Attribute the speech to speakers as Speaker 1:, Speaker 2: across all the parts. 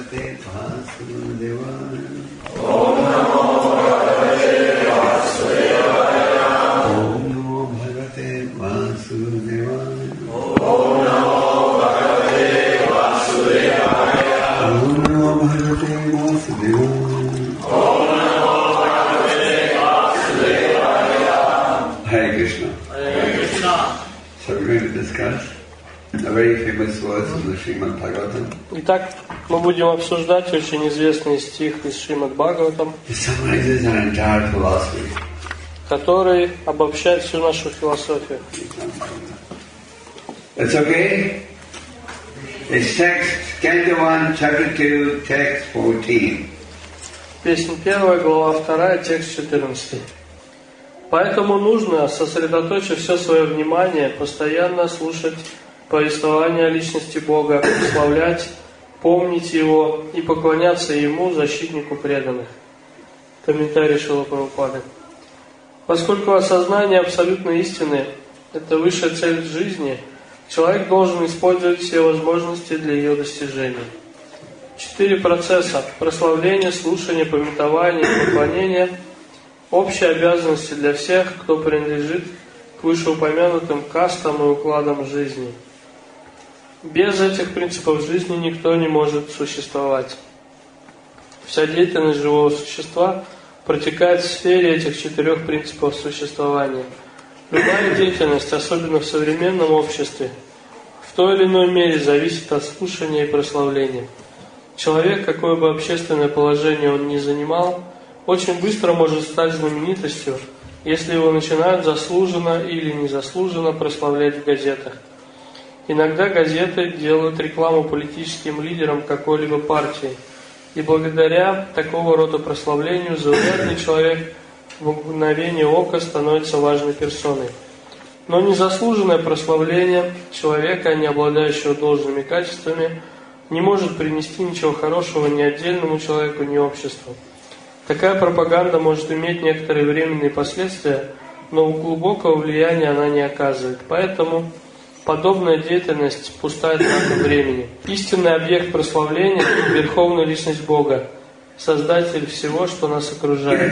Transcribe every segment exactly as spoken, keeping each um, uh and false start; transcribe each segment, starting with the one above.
Speaker 1: Bhagavate Vasudevaya.
Speaker 2: Om Namo Bhagavate Vasudevaya.
Speaker 1: Om Namo Bhagavate Vasudevaya.
Speaker 2: Om Namo Bhagavate Vasudevaya.
Speaker 1: Om Namo Bhagavate Vasudevaya.
Speaker 2: Om Namo Bhagavate Vasudevaya.
Speaker 1: Hare Krishna.
Speaker 2: Hare Krishna.
Speaker 1: So we're going to discuss a very famous verse of the Srimad Bhagavatam.
Speaker 3: Итак, мы будем обсуждать очень известный стих из Шримад Бхагаватам,
Speaker 1: It summarizes our entire philosophy.
Speaker 3: который обобщает всю нашу философию.
Speaker 1: That's okay? It's text, Canto one, chapter two, text fourteen.
Speaker 3: Песня первая, глава вторая, текст четырнадцатый. Поэтому нужно, сосредоточив все свое внимание, постоянно слушать повествование о личности Бога, прославлять, помнить Его и поклоняться Ему, защитнику преданных. Комментарий Шрилы Прабхупады. Поскольку осознание абсолютной истины – это высшая цель жизни, человек должен использовать все возможности для ее достижения. Четыре процесса – прославление, слушание, памятование и поклонение – общие обязанности для всех, кто принадлежит к вышеупомянутым кастам и укладам жизни. Без этих принципов жизни никто не может существовать. Вся деятельность живого существа протекает в сфере этих четырех принципов существования. Любая деятельность, особенно в современном обществе, в той или иной мере зависит от слушания и прославления. Человек, какое бы общественное положение он ни занимал, очень быстро может стать знаменитостью, если его начинают заслуженно или незаслуженно прославлять в газетах. Иногда газеты делают рекламу политическим лидерам какой-либо партии, и благодаря такого рода прославлению заурядный человек в мгновение ока становится важной персоной. Но незаслуженное прославление человека, не обладающего должными качествами, не может принести ничего хорошего ни отдельному человеку, ни обществу. Такая пропаганда может иметь некоторые временные последствия, но глубокого влияния она не оказывает. Поэтому подобная деятельность – пустая трата времени. Истинный объект прославления – Верховная Личность Бога, Создатель всего, что нас окружает.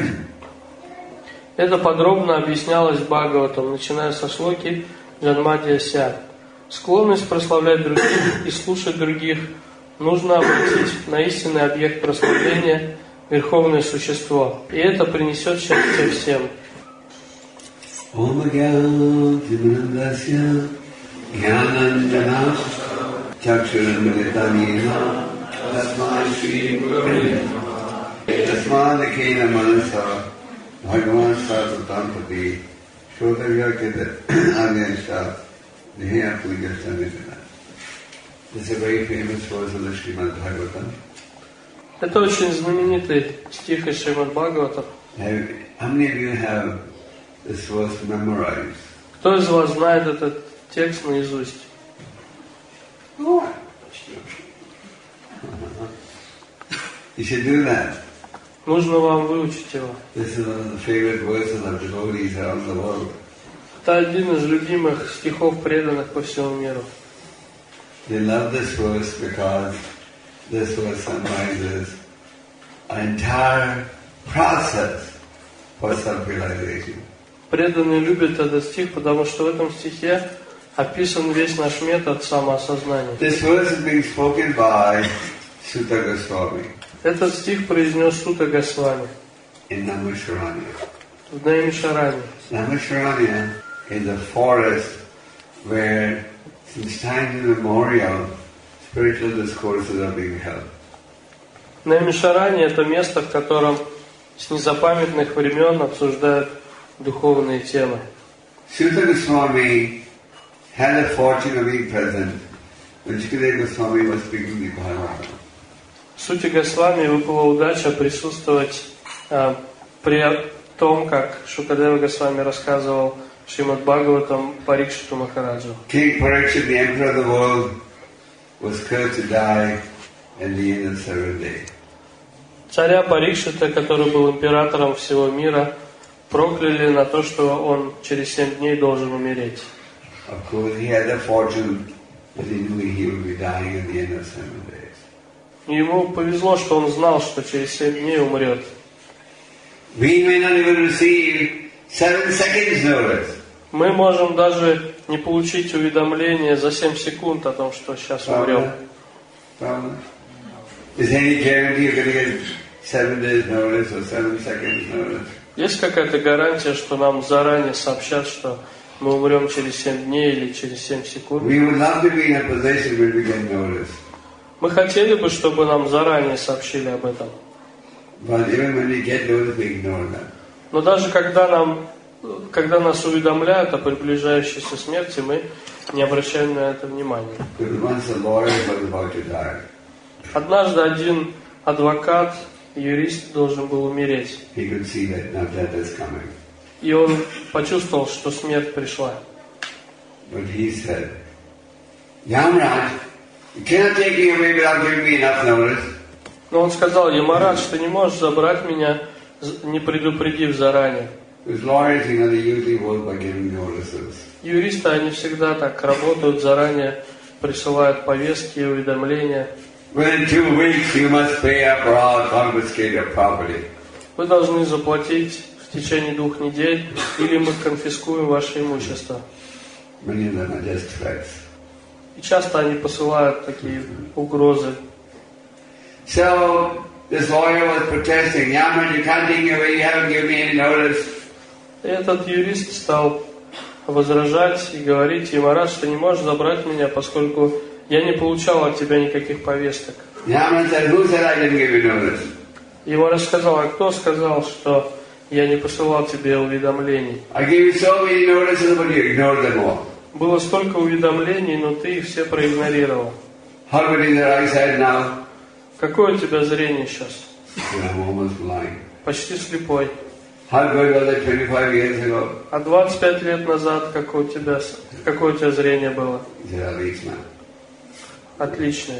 Speaker 3: Это подробно объяснялось Бхагаватам, начиная со шлоки Джанмадья-ся. Склонность прославлять других и слушать других нужно обратить на истинный объект прославления – Верховное Существо. И это принесет счастье всем.
Speaker 1: This is a very famous verse of the Srimad Bhagavatam.
Speaker 3: Это очень знаменитый стих из Шримад Бхагаватам.
Speaker 1: How many of you have this verse memorized?
Speaker 3: Кто из вас знает этот текст наизусть?
Speaker 1: You should do that.
Speaker 3: Нужно вам выучить его.
Speaker 1: This is one of the favorite verses of devotees around the world.
Speaker 3: Это один из любимых стихов преданных по всему миру.
Speaker 1: They love this verse because this verse summarizes an entire process for self-realization.
Speaker 3: Преданные любят этот стих, потому что в этом стихе описан весь наш метод самоосознания.
Speaker 1: This verse is being spoken by Sutta Goswami.
Speaker 3: Этот стих произнес Сута Госвами
Speaker 1: in Naimisharanya.
Speaker 3: в Наймишаране.
Speaker 1: Naimisharanya is a forest where, since time immemorial, spiritual discourses are being held.
Speaker 3: Наймишаране – это место, в котором с незапамятных времен обсуждают духовные темы.
Speaker 1: Sutta Goswami had the fortune of being present when Shukadeva Goswami was speaking the Bhagavatam.
Speaker 3: Сути Госвами выпала удача присутствовать э, при том, как Шукадева Госвами рассказывал Шримад Бхагаватам Парикшиту Махараджу.
Speaker 1: King Parikshit, the emperor of the world, was cursed to die at the end of seven days.
Speaker 3: Царя Парикшита, который был императором всего мира, прокляли на то, что он через семь дней должен умереть.
Speaker 1: Of course, he had the fortune that he knew he would be dying at the end of seven days.
Speaker 3: И ему повезло, что он знал, что через семь дней умрет.
Speaker 1: We may not even receive seven seconds notice.
Speaker 3: Мы можем даже не получить уведомление за семь секунд о том, что сейчас умрем.
Speaker 1: Problem? Is any guarantee you're going to get seven days notice or seven seconds notice?
Speaker 3: Есть какая-то гарантия, что нам заранее сообщат, что мы умрем через семь дней или через семь секунд?
Speaker 1: We would love to be in a position where we get notice.
Speaker 3: Мы хотели бы, чтобы нам заранее сообщили об этом.
Speaker 1: But even when we get notice, we ignore that.
Speaker 3: Но даже когда нам, когда нас уведомляют о приближающейся смерти, мы не обращаем на это внимания.
Speaker 1: Because once a lawyer was about to die,
Speaker 3: Однажды один адвокат, юрист должен был умереть.
Speaker 1: he could see that now death is coming.
Speaker 3: И он почувствовал, что смерть пришла.
Speaker 1: But he said, Yamraj, you cannot take me away without giving me enough notice.
Speaker 3: Но он сказал: Ямарадж, ты не можешь забрать меня, не предупредив заранее.
Speaker 1: Because lawyers, you know, they usually work by giving notices.
Speaker 3: Юристы, они всегда так работают, заранее присылают повестки и уведомления.
Speaker 1: Within two weeks, you must pay up or I'll confiscate your property.
Speaker 3: Вы должны заплатить в течение двух недель, или мы конфискуем ваше имущество.
Speaker 1: Many of them are just threats.
Speaker 3: И часто они посылают такие угрозы.
Speaker 1: So, this lawyer was protesting, Yamraj, you can't take me away, you haven't given me any notice.
Speaker 3: И этот юрист стал возражать и говорить: Ямарадж, ты не можешь забрать меня, поскольку я не получал от тебя никаких повесток.
Speaker 1: Yamraj said, who said I didn't give you notice?
Speaker 3: Ямарадж сказал: а кто сказал, что я не посылал тебе уведомлений?
Speaker 1: I gave you so many notices, but you ignored them all.
Speaker 3: Было столько уведомлений, но ты их все проигнорировал.
Speaker 1: How good is your eyesight now?
Speaker 3: Какое у тебя зрение сейчас?
Speaker 1: I'm almost blind.
Speaker 3: Почти слепой.
Speaker 1: How good was it twenty-five years ago?
Speaker 3: А двадцать пять лет назад какое у тебя, какое у тебя зрение было?
Speaker 1: He said, at least now.
Speaker 3: Отличное.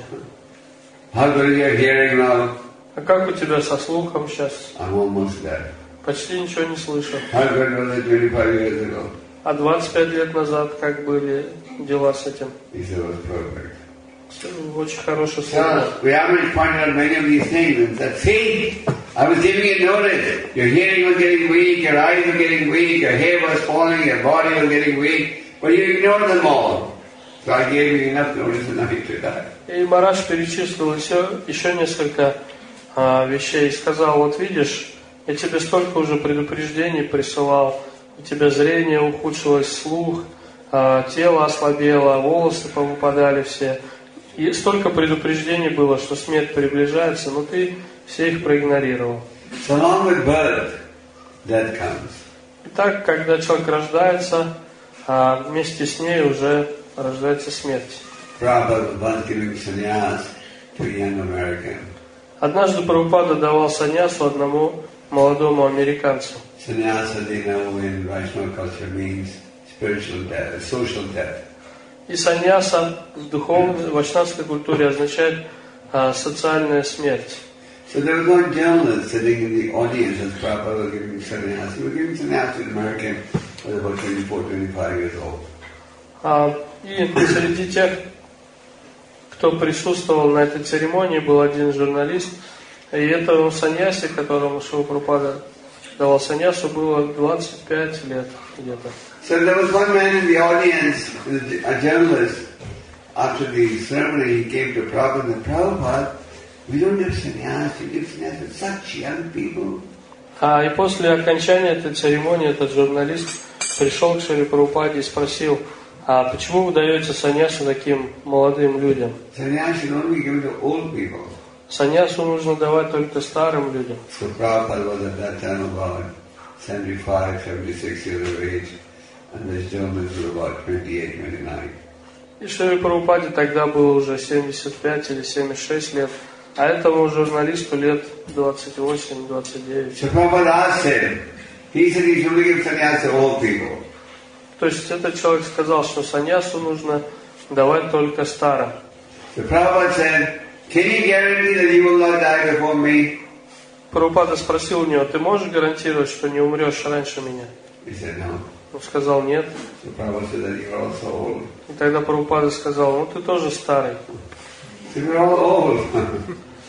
Speaker 1: How good is your hearing now?
Speaker 3: А как у тебя со слухом сейчас?
Speaker 1: I'm almost deaf.
Speaker 3: Почти ничего не слышу.
Speaker 1: How good was it twenty-five years ago?
Speaker 3: А двадцать пять лет назад как были дела с этим?
Speaker 1: He said, it was perfect.
Speaker 3: Очень хороший слух.
Speaker 1: So, we haven't pointed out many of these things and said, see, I was giving you notice. Your hearing was getting weak, your eyes were getting weak, your hair was falling, your body was getting weak, but you ignored them all. So I gave you enough notice enough to die.
Speaker 3: И Мараш перечислил еще, еще несколько а, вещей и сказал: вот видишь, я тебе столько уже предупреждений присылал, у тебя зрение ухудшилось, слух, а, тело ослабело, волосы повыпадали все. И столько предупреждений было, что смерть приближается, но ты все их проигнорировал.
Speaker 1: So along with birth, death comes.
Speaker 3: Итак, когда человек рождается, а вместе с ней уже рождается смерть.
Speaker 1: Prabhupada was giving sannyas to a young American.
Speaker 3: Однажды Прабхупада давал саньясу одному молодому американцу.
Speaker 1: Sannyasa, they know in Vaishnava culture means spiritual death, social death.
Speaker 3: И саньяса в духовной, вайшнавской культуре означает а, социальная смерть.
Speaker 1: So there was one journalist sitting in the audience as Prabhupada was giving sannyas. He was giving sannyas to an American who was about twenty-four, twenty-five years old.
Speaker 3: А, и среди тех, кто присутствовал на этой церемонии, был один журналист. И этому саньясе, которому Шрила Прабхупада давал саньясу, было двадцать пять лет где-то.
Speaker 1: So there was one man in the audience, a journalist. After the ceremony, he came to Prabhupada and said, Prabhupada, we don't give sannyas, we give sannyas to such young people.
Speaker 3: А и после окончания этой церемонии этот журналист пришел к Шриле Прабхупаде и спросил: а почему вы даете саньясу таким молодым людям?
Speaker 1: Sannyas should only be given to old people.
Speaker 3: Саньясу нужно давать только старым людям.
Speaker 1: So Prabhupada was at that time about seventy-five, seventy-six years of age, and this gentleman was about twenty-eight, twenty-nine.
Speaker 3: И Шриле Прабхупаде тогда было уже семьдесят пять или семьдесят шесть лет, а этому журналисту лет двадцать восемь, двадцать девять.
Speaker 1: So Prabhupada asked him, he said he should only give sannyas to old people.
Speaker 3: То есть этот человек сказал, что саньясу нужно давать только старым.
Speaker 1: So Prabhupada said, can you guarantee that you will not die before me?
Speaker 3: Прабхупада спросил у него: ты можешь гарантировать, что не умрешь раньше меня?
Speaker 1: He said, no.
Speaker 3: Он сказал: нет.
Speaker 1: So Prabhupada said that you're also old.
Speaker 3: И тогда Прабхупада сказал: ну ты тоже старый.
Speaker 1: So we're all old.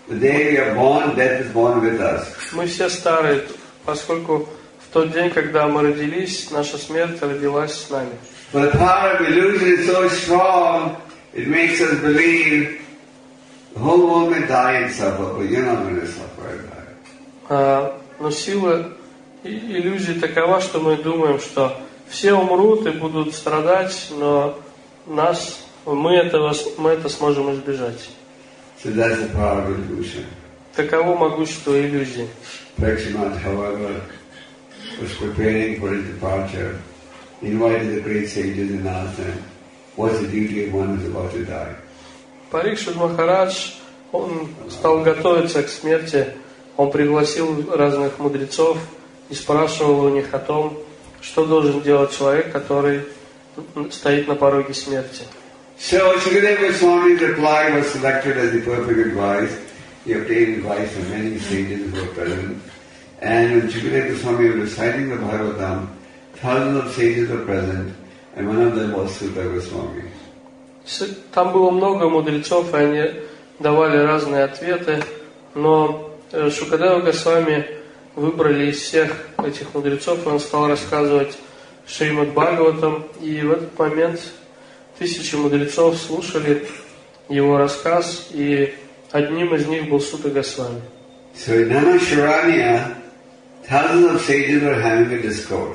Speaker 1: The day we are born, death is born with us.
Speaker 3: Мы все старые, поскольку в тот день, когда мы родились, наша смерть родилась с нами.
Speaker 1: But the power of illusion is so strong, it makes us believe the whole world may die and suffer, but you're not going to suffer and die.
Speaker 3: А, но сила и- иллюзии такова, что мы думаем, что все умрут и будут страдать, но нас, мы, этого, мы это сможем избежать.
Speaker 1: So that's the power of illusion.
Speaker 3: Таково могущество иллюзии.
Speaker 1: Parikshit, however, was preparing for his departure. He invited the great sages and asked them, what's the duty of one who's about to die?
Speaker 3: Парикшит Махарадж, он стал готовиться к смерти, он пригласил разных мудрецов и спрашивал у них о том, что должен делать человек, который стоит на пороге смерти.
Speaker 1: So Shukadeva Goswami's reply was selected as the perfect advice. He obtained advice from many sages who were present. And when Shukadeva Goswami was reciting the Bhagavatam, thousands of sages were present, and one of them was Sutta Goswami.
Speaker 3: С- Там было много мудрецов, и они давали разные ответы, но э, Шукадева Госвами выбрали из всех этих мудрецов, и он стал рассказывать Шримад Бхагаватам, и в этот момент тысячи мудрецов слушали его рассказ, и одним из них был Сутта Госвами.
Speaker 1: So in Namasharanya, thousands of sages were having a discourse.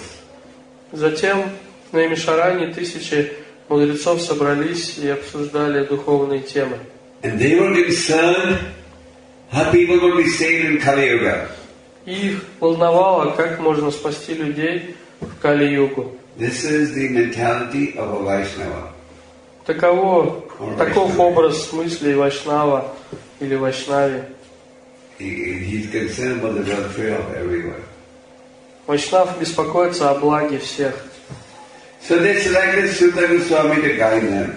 Speaker 3: Затем на Имишаране тысячи мудрецов собрались и обсуждали духовные темы.
Speaker 1: And they were concerned how people would be saved in Kali Yuga.
Speaker 3: И их волновало, как можно спасти людей в Кали-югу.
Speaker 1: This is the mentality of a Vaishnava.
Speaker 3: Таково, таков образ мыслей Вайшнава или Вайшнави.
Speaker 1: He, he's concerned about the welfare of everyone.
Speaker 3: Вайшнав беспокоится о благе всех.
Speaker 1: So they selected Sutta Goswami to guide them.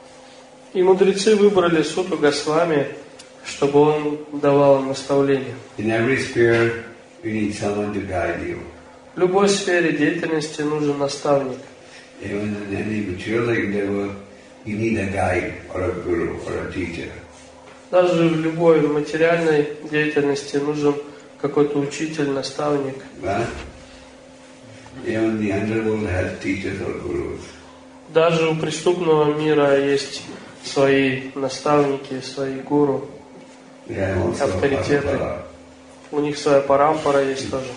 Speaker 3: И мудрецы выбрали Сутту Госвами, чтобы он давал им наставления.
Speaker 1: In every sphere, you need someone to guide you.
Speaker 3: В любой сфере деятельности нужен наставник.
Speaker 1: Even in any material endeavor, you need a guide or a guru or a teacher.
Speaker 3: Даже в любой материальной деятельности нужен какой-то учитель, наставник.
Speaker 1: Right? Even the underworld has teachers or gurus.
Speaker 3: Даже у преступного мира есть свои наставники, свои гуру,
Speaker 1: They have also a
Speaker 3: авторитеты.
Speaker 1: parampara.
Speaker 3: У них своя парампара есть тоже.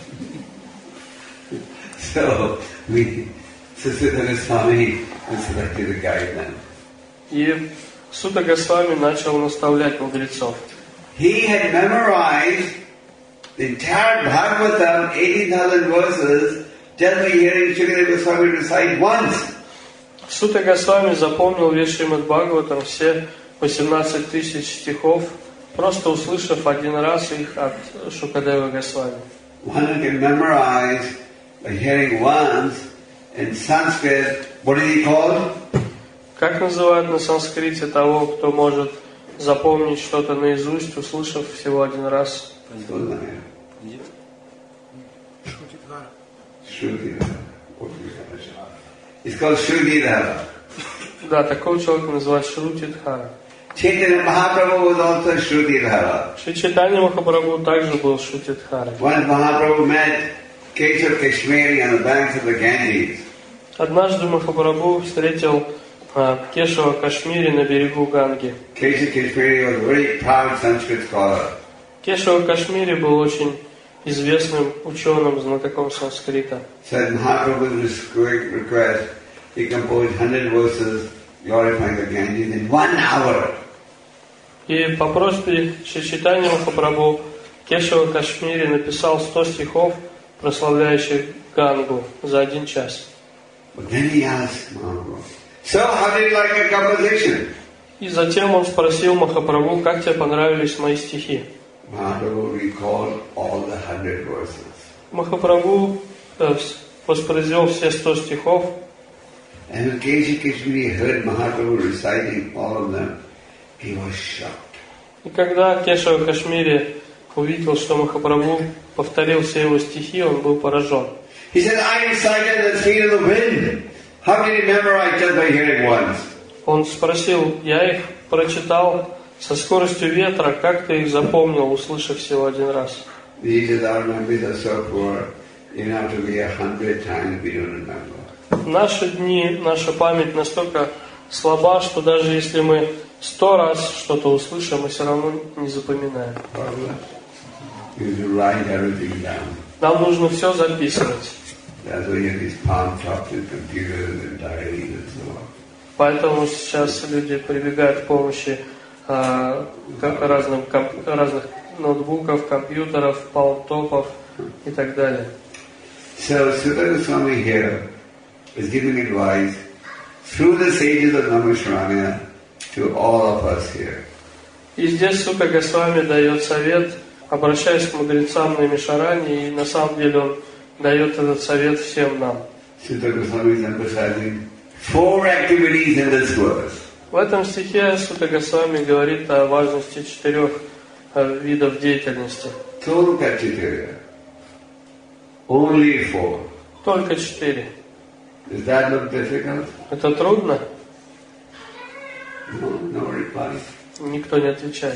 Speaker 1: So we, so Sutta Goswami was selected to guide them.
Speaker 3: И Сутта Госвами начал наставлять мудрецов.
Speaker 1: He had memorized the entire Bhagavatam, eighty thousand verses, just by hearing Shukadeva Goswami recite once.
Speaker 3: Сутта Госвами запомнил весь Шримад Бхагаватам, все восемнадцать тысяч стихов, просто услышав один раз их от Шукадевы Госвами.
Speaker 1: One who can memorize by hearing once in Sanskrit, what is he called?
Speaker 3: Как называют на санскрите того, кто может запомнить что-то наизусть, услышав всего один раз?
Speaker 1: Shrutidhara. It's called Shrutidhara.
Speaker 3: Да, такого человека называют Шрутидхара.
Speaker 1: Chaitanya Mahaprabhu was also Shrutidhara.
Speaker 3: Шри Чайтанья Махапрабху также был Шрутидхарой.
Speaker 1: Once Mahaprabhu met Keshav Kashmiri on the banks of the Ganges.
Speaker 3: Однажды Махапрабху встретил а, Кешава Кашмири на берегу Ганги.
Speaker 1: Keshav Kashmiri was a very proud Sanskrit scholar.
Speaker 3: Кешава Кашмири был очень известным ученым, знатоком санскрита.
Speaker 1: So at Mahaprabhu's request, he composed one hundred verses glorifying the Ganges in one hour.
Speaker 3: И по просьбе Шри Чайтаньи Махапрабху Кешава Кашмири написал сто стихов, прославляющих Гангу, за один час.
Speaker 1: But then he asked Mahaprabhu, so how did you like your composition?
Speaker 3: И затем он спросил Махапрабху, как тебе понравились мои стихи.
Speaker 1: Mahaprabhu recalled all the hundred verses.
Speaker 3: Махапрабху э, воспроизвел все сто стихов.
Speaker 1: And when Keshav Kashmiri heard Mahaprabhu reciting all of them, he was shocked.
Speaker 3: И когда Кешава Кашмири увидел, что Махапрабху повторил все его стихи, он был поражен.
Speaker 1: He said, I recited the speed of the wind. How did you memorize just by hearing once?
Speaker 3: Он спросил, я их прочитал со скоростью ветра, как ты их запомнил, услышав всего один раз?
Speaker 1: These are our memories are so poor, even after we a hundred times we don't remember.
Speaker 3: В наши дни наша память настолько слаба, что даже если мы сто раз что-то услышим, мы все равно не запоминаем.
Speaker 1: You have to write everything down.
Speaker 3: Нам нужно все записывать.
Speaker 1: That's why you have these palm tops and computers and diaries and so on.
Speaker 3: Поэтому сейчас люди прибегают к помощи э, к разным, комп, разных ноутбуков, компьютеров, палмтопов и так далее.
Speaker 1: So Sutta Goswami here is giving advice through the sages of Namaskramya to all of us here.
Speaker 3: И здесь Сутта Госвами дает совет, обращаясь к мудрецам на Мишаране, и на самом деле он дает этот совет всем нам.
Speaker 1: Sutta Goswami is emphasizing four activities in this verse.
Speaker 3: В этом стихе Сутта Госвами говорит о важности четырех э, видов деятельности.
Speaker 1: Tolkachitya. Only four.
Speaker 3: Только четыре.
Speaker 1: Does that look difficult?
Speaker 3: Это трудно?
Speaker 1: No, no reply.
Speaker 3: Никто не отвечает.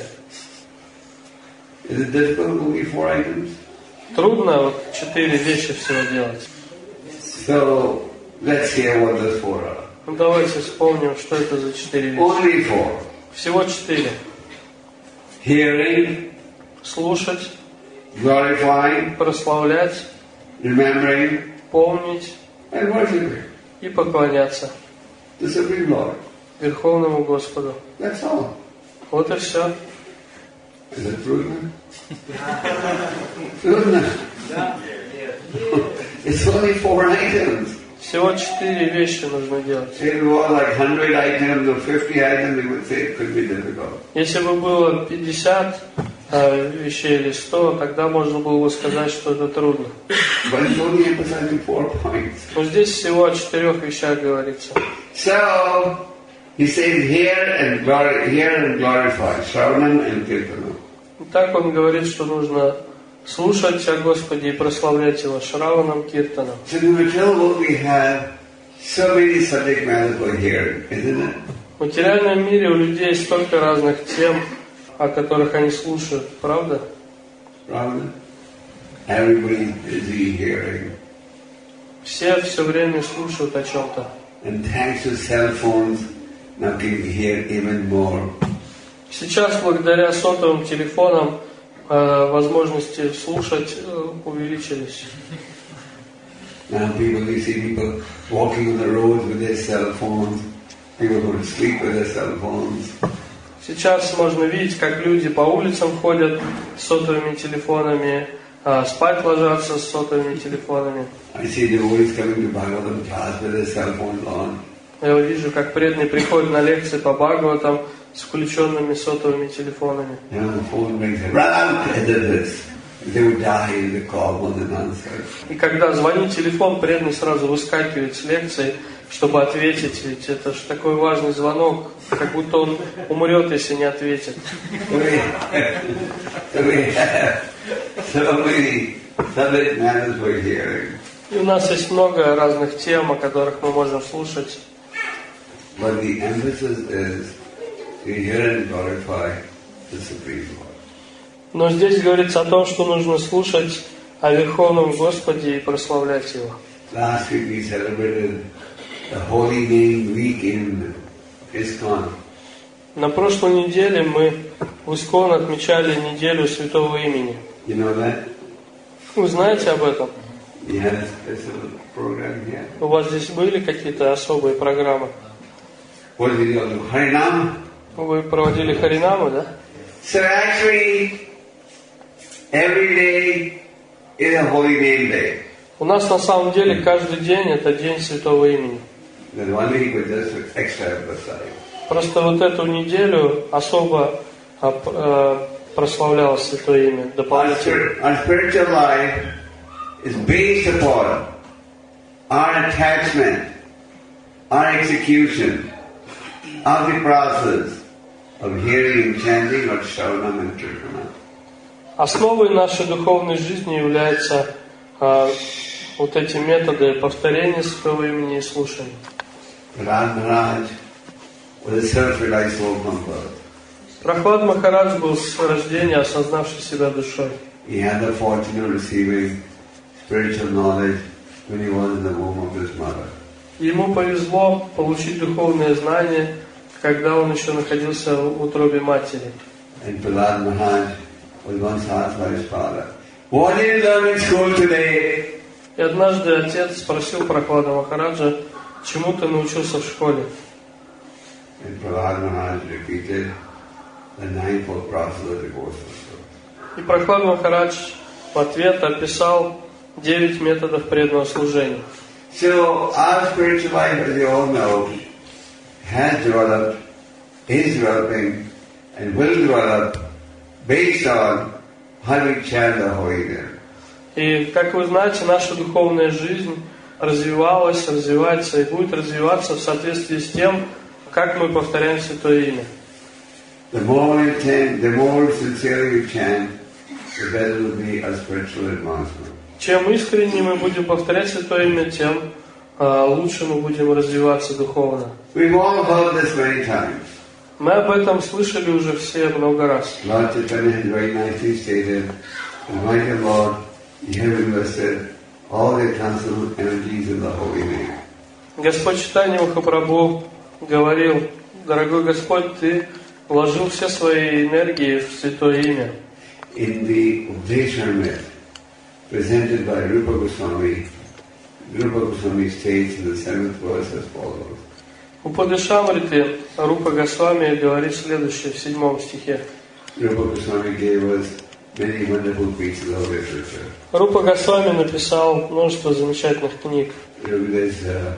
Speaker 1: Is it difficult, only four items?
Speaker 3: Трудно вот четыре вещи всего делать.
Speaker 1: So, let's hear what those four are.
Speaker 3: Ну давайте вспомним, что это за четыре вещи.
Speaker 1: Only four.
Speaker 3: Всего четыре.
Speaker 1: Hearing,
Speaker 3: Слушать,
Speaker 1: glorifying,
Speaker 3: прославлять,
Speaker 1: remembering,
Speaker 3: помнить
Speaker 1: and worshiping
Speaker 3: и поклоняться
Speaker 1: the Supreme Lord.
Speaker 3: Верховному Господу.
Speaker 1: That's all.
Speaker 3: Вот и все.
Speaker 1: Is it true? True. It's only four items.
Speaker 3: Всего четыре вещи нужно делать.
Speaker 1: If it was like one hundred items or fifty items, we would say it could be difficult.
Speaker 3: Если бы было пятьдесят э, вещей или сто, тогда можно было бы сказать, что это трудно.
Speaker 1: But it's only emphasizing four points.
Speaker 3: Но здесь всего о четырех вещах говорится.
Speaker 1: So, he says, hear and, glori- hear and glorify, Shravanam and Kirtanam.
Speaker 3: Так он говорит, что нужно слушать о Господе и прославлять Его Шраванам, Киртаном.
Speaker 1: So in the material world we have so many subject matters for hearing, isn't it?
Speaker 3: В материальном мире у людей столько разных тем, о которых они слушают, правда?
Speaker 1: Pravda? Everybody is busy hearing.
Speaker 3: Все все время слушают о чем-то.
Speaker 1: And thanks to cell phones, now can hear even more.
Speaker 3: Сейчас, благодаря сотовым телефонам, э, возможности слушать э, увеличились.
Speaker 1: Now people, you see people walking on the roads with their cell phones. People go to sleep with their cell phones.
Speaker 3: Сейчас можно видеть, как люди по улицам ходят с сотовыми телефонами, э, спать ложатся с сотовыми телефонами.
Speaker 1: I see devotees coming to Bhagavatam class with their cell phones on.
Speaker 3: Я вижу, как преданные приходят на лекции по Бхагаватам с включенными сотовыми телефонами.
Speaker 1: You know, the phone rings, run out, edit this. They would die in the call more than answer.
Speaker 3: И когда звонит телефон, преданный сразу выскакивает с лекции, чтобы ответить, ведь это же такой важный звонок, как будто он умрет, если не ответит.
Speaker 1: So we have, so we have so many subject matters for hearing.
Speaker 3: И у нас есть много разных тем, о которых мы можем слушать.
Speaker 1: But the emphasis is to hear and glorify the Supreme Lord.
Speaker 3: Но здесь говорится о том, что нужно слушать о Верховном Господе и прославлять Его.
Speaker 1: Last week we celebrated the Holy Name Week in ISKCON.
Speaker 3: На прошлой неделе мы в Искон отмечали неделю Святого Имени.
Speaker 1: You know that?
Speaker 3: Вы знаете об этом?
Speaker 1: We had a special program here.
Speaker 3: У вас здесь были какие-то особые программы?
Speaker 1: What did we do? Harinam?
Speaker 3: Вы проводили Харинаму, да?
Speaker 1: So actually, every day is a Holy Name Day.
Speaker 3: У нас на самом деле каждый день это День Святого Имени.
Speaker 1: Then one week was just extra emphasized.
Speaker 3: Просто вот эту неделю особо а, а, прославлялось Святое Имя
Speaker 1: Our,
Speaker 3: дополнительно.
Speaker 1: spir- our spiritual life is based upon our attachment, our execution of the process of hearing and chanting or Shravanam and Kirtanam.
Speaker 3: Основой нашей духовной жизни являются а, вот эти методы повторения Святого Имени и слушания.
Speaker 1: Prahlad Maharaj was a self-realized soul from birth.
Speaker 3: Прохлад Махарадж был с рождения осознавший себя душой.
Speaker 1: He had the fortune of receiving spiritual knowledge when he was in the womb of his mother.
Speaker 3: Ему повезло получить духовные знания, когда он еще находился в утробе матери.
Speaker 1: And Prahlad Maharaj was once asked by his father, "What did you learn in school today?"
Speaker 3: И однажды отец спросил Прохлада Махараджа, чему ты научился в школе.
Speaker 1: And Prahlad Maharaj repeated the ninefold process of devotion.
Speaker 3: И Прохлад Махарадж в ответ описал девять методов преданного служения.
Speaker 1: So our spiritual life, as you all know, has developed, is developing, and will develop based on how we chant the holy name.
Speaker 3: И, как вы знаете, наша духовная жизнь развивалась, развивается и будет развиваться в соответствии с тем, как мы повторяем Святое Имя.
Speaker 1: The more we chant, the more sincerely we chant, the better will be our spiritual advancement.
Speaker 3: Чем искренне мы будем повторять Святое Имя, тем а, лучше мы будем развиваться духовно.
Speaker 1: We've all heard this many times.
Speaker 3: Мы об этом слышали уже все много раз.
Speaker 1: Lord Chaitanya has very nicely stated, Almighty Lord, you have invested all the transcendental energies in the holy name.
Speaker 3: Господь Чайтанья Махапрабху говорил: дорогой Господь, Ты вложил все свои энергии в Святое Имя.
Speaker 1: In the Updesharamrita presented by Rupa Goswami, Rupa Goswami states in the seventh verse as follows.
Speaker 3: У Упадешамрите Рупа Госвами говорит следующее в седьмом стихе.
Speaker 1: Rupa Goswami gave us many wonderful pieces of literature.
Speaker 3: Рупа Госвами написал множество замечательных книг.
Speaker 1: There's uh,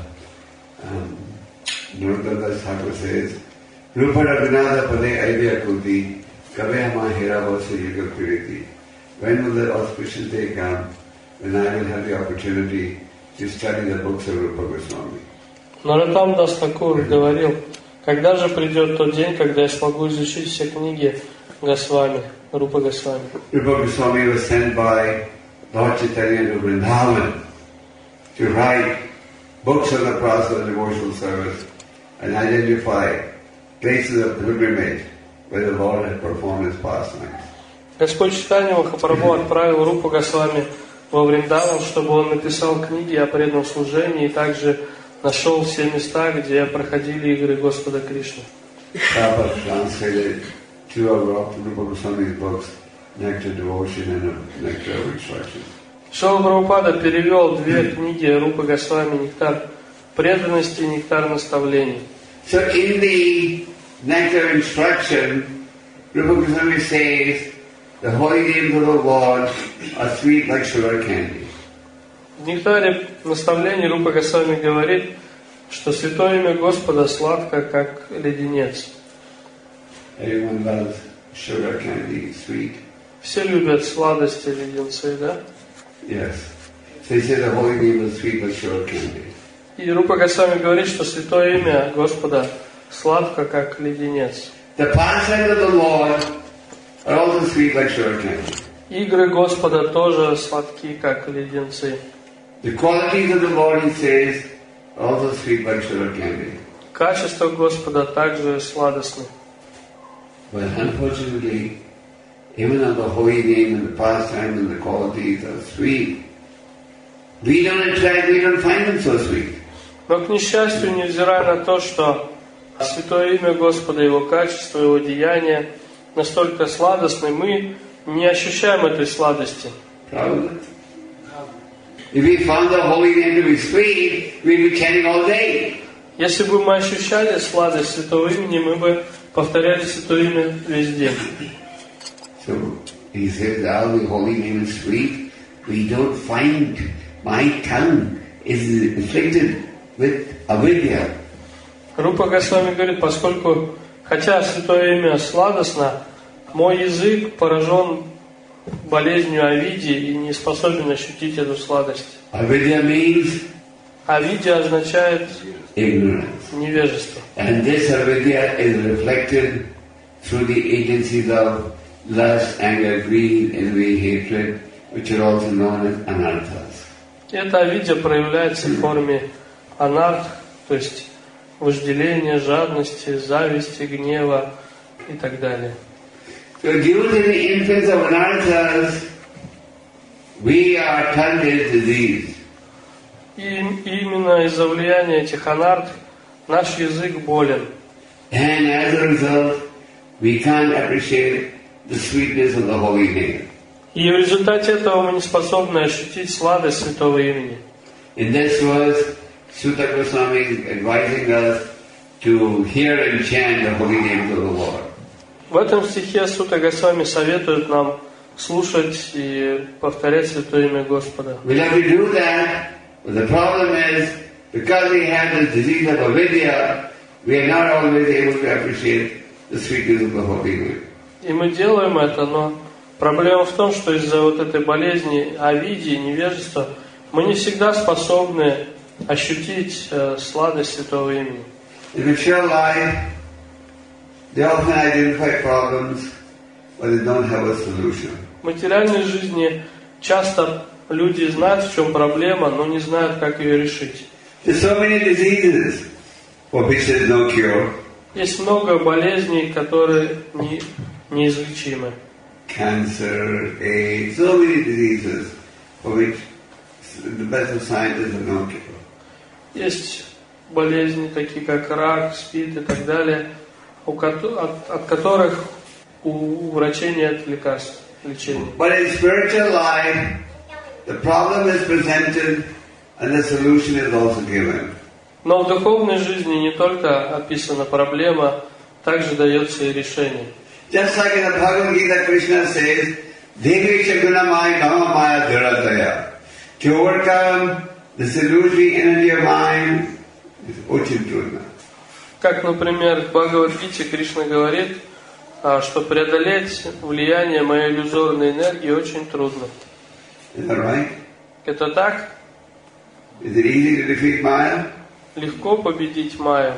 Speaker 1: um, Narottam Das Thakur says, Rupa Raghunatha Pade Aidya Kuti Kave Hama Hera Vasa Yuga Kiriti. When will the auspicious day come when I will have the opportunity to study the books of Rupa Goswami?
Speaker 3: Наротам Дас Тхакур говорил: когда же придет тот день, когда я смогу изучить все книги Госвами, Рупа Госвами?
Speaker 1: Rupa Goswami was sent by Lord Chaitanya to Vrindavan to write books on the process of devotional service and identify places of pilgrimage where the Lord had performed his pastimes.
Speaker 3: Господь Чайтанья Махапрабху отправил Рупу Госвами во Вриндаван, чтобы он написал книги о преданном служении и также нашел все места, где проходили игры Господа Кришны.
Speaker 1: Prabhupada translated two of Rupa Goswami's books, Nectar Devotion and Nectar of Instruction.
Speaker 3: Шрила Прабхупада перевел две книги Рупы Госвами: «Нектар преданности» и «Нектар наставлений».
Speaker 1: So in the Nectar Instruction, Rupa Goswami says, the holy names of the Lord are sweet like sugar candy.
Speaker 3: В «Нектаре наставлений» Рупа Госвами говорит, что святое имя Господа сладко, как леденец.
Speaker 1: Everyone loves sugar candy, sweet.
Speaker 3: Все любят сладости, леденцы, да?
Speaker 1: Yes. So he said the holy name is sweet like sugar candy.
Speaker 3: И Рупа Госвами говорит, что святое имя Господа сладко, как леденец.
Speaker 1: The pastimes of the Lord are also sweet like sugar candy.
Speaker 3: Игры Господа тоже сладки, как леденцы.
Speaker 1: The qualities of the Lord, he says, are also sweet like sugar candy.
Speaker 3: Качества Господа также сладостны.
Speaker 1: But unfortunately, even though the holy name and the pastime and the qualities are sweet, we don't attract, we don't find them so sweet.
Speaker 3: Но, к несчастью, невзирая на то, что святое имя Господа, Его качество, Его деяния настолько сладостны, мы не ощущаем этой сладости.
Speaker 1: Probably. If we found the holy name to be sweet, we'd be chanting all day.
Speaker 3: Если бы мы ощущали сладость святого имени, мы бы повторяли святое имя весь день.
Speaker 1: So he says, "Now the holy name is sweet. We don't find my tongue is afflicted with avidya."
Speaker 3: Рупа Госвами говорит, поскольку, хотя святое имя сладостно, мой язык поражен болезнью авидии и не способен ощутить эту сладость.
Speaker 1: Avidya means
Speaker 3: Авидия означает
Speaker 1: ignorance.
Speaker 3: невежество.
Speaker 1: And this avidya is reflected through the agencies of lust, anger, greed, envy, hatred, which are also known as anarthas.
Speaker 3: Эта авидия проявляется в форме анарх, то есть вожделения, жадности, зависти, гнева, и так далее.
Speaker 1: So due to the influence of anarthas, we are tongue is diseased.
Speaker 3: И именно из-за влияния этих анарт наш язык болен.
Speaker 1: And as a result, we can't appreciate the sweetness of the holy name.
Speaker 3: И в результате этого мы не способны ощутить сладость святого имени.
Speaker 1: In this verse, Sutta Goswami is advising us to hear and chant the holy names of the Lord.
Speaker 3: В этом стихе Сутта Госвами советует нам слушать и повторять святое имя Господа.
Speaker 1: We have to do that, but the problem is, because we have this disease of avidya, we are not always able to appreciate the sweetness of the holy name.
Speaker 3: И мы делаем это, но проблема в том, что из-за вот этой болезни авидии, невежества, мы не всегда способны ощутить э, сладость святого имени.
Speaker 1: In mature life, they often identify problems, but they don't have a solution.
Speaker 3: В материальной жизни часто люди знают, в чем проблема, но не знают, как ее решить.
Speaker 1: There's so many diseases for which there's no cure.
Speaker 3: Есть много болезней, которые не, неизлечимы.
Speaker 1: Cancer, AIDS, so many diseases for which the best of scientists have no cure.
Speaker 3: Есть болезни, такие как рак, СПИД и так далее, у кото- от, от которых у врачей нет лекарств, лечения.
Speaker 1: But in spiritual life, the problem is presented and the solution is also given.
Speaker 3: Но в духовной жизни не только описана проблема, также дается и решение.
Speaker 1: Just like in the Bhagavad Gita, Krishna says, Devi Shagunamaya Dhamamaya Dhirataya. To overcome the illusory energy of mind is очень трудно.
Speaker 3: Как, например, в Бхагавад-гите Кришна говорит, а, что преодолеть влияние моей иллюзорной энергии очень трудно.
Speaker 1: Is that right?
Speaker 3: Это так?
Speaker 1: Is it easy to defeat Maya?
Speaker 3: Легко победить Майю.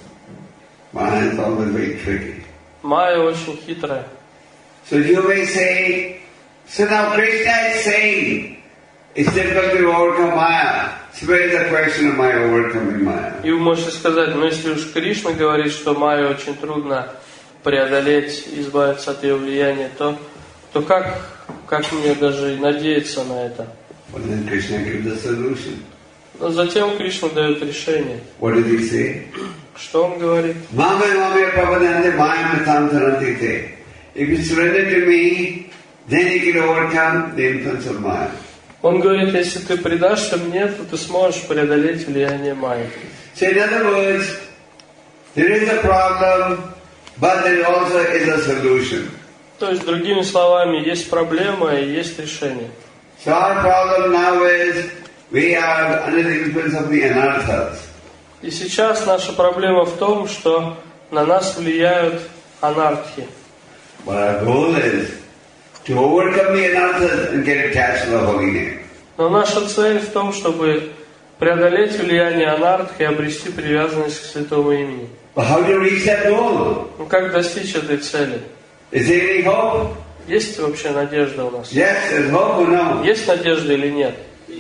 Speaker 1: Maya is always very tricky.
Speaker 3: Майя очень хитрая.
Speaker 1: So you may say, so now Krishna is saying, it's difficult to overcome Maya. So where is the question of my overcoming Maya?
Speaker 3: И вы можете сказать, ну если уж Кришна говорит, что Майю очень трудно преодолеть, избавиться от ее влияния, то, то как, как мне даже надеяться на это?
Speaker 1: But then Krishna gives the solution.
Speaker 3: Но затем Кришна дает решение.
Speaker 1: What did he say?
Speaker 3: Что он говорит?
Speaker 1: Mame mame pavadante mayam tantaranti te. If you surrender to me, then you can overcome the influence of Maya.
Speaker 3: Он говорит, если ты предашься мне, то ты сможешь преодолеть влияние Майи.
Speaker 1: So in other words, there is a problem, but there also is a solution.
Speaker 3: То есть, другими словами, есть проблема и есть решение.
Speaker 1: So our problem now is we are under the influence of the anarthas.
Speaker 3: И сейчас наша проблема в том, что на нас влияют анархи.
Speaker 1: But our goal is to overcome the anarthas and get attached to the holy name.
Speaker 3: Но наша цель в том, чтобы преодолеть влияние анархи и обрести привязанность к святому имени.
Speaker 1: But how do you reach that goal?
Speaker 3: Ну как достичь этой цели?
Speaker 1: Is there any hope?
Speaker 3: Есть вообще надежда у нас?
Speaker 1: Yes, there's hope or no?
Speaker 3: Есть надежда или нет?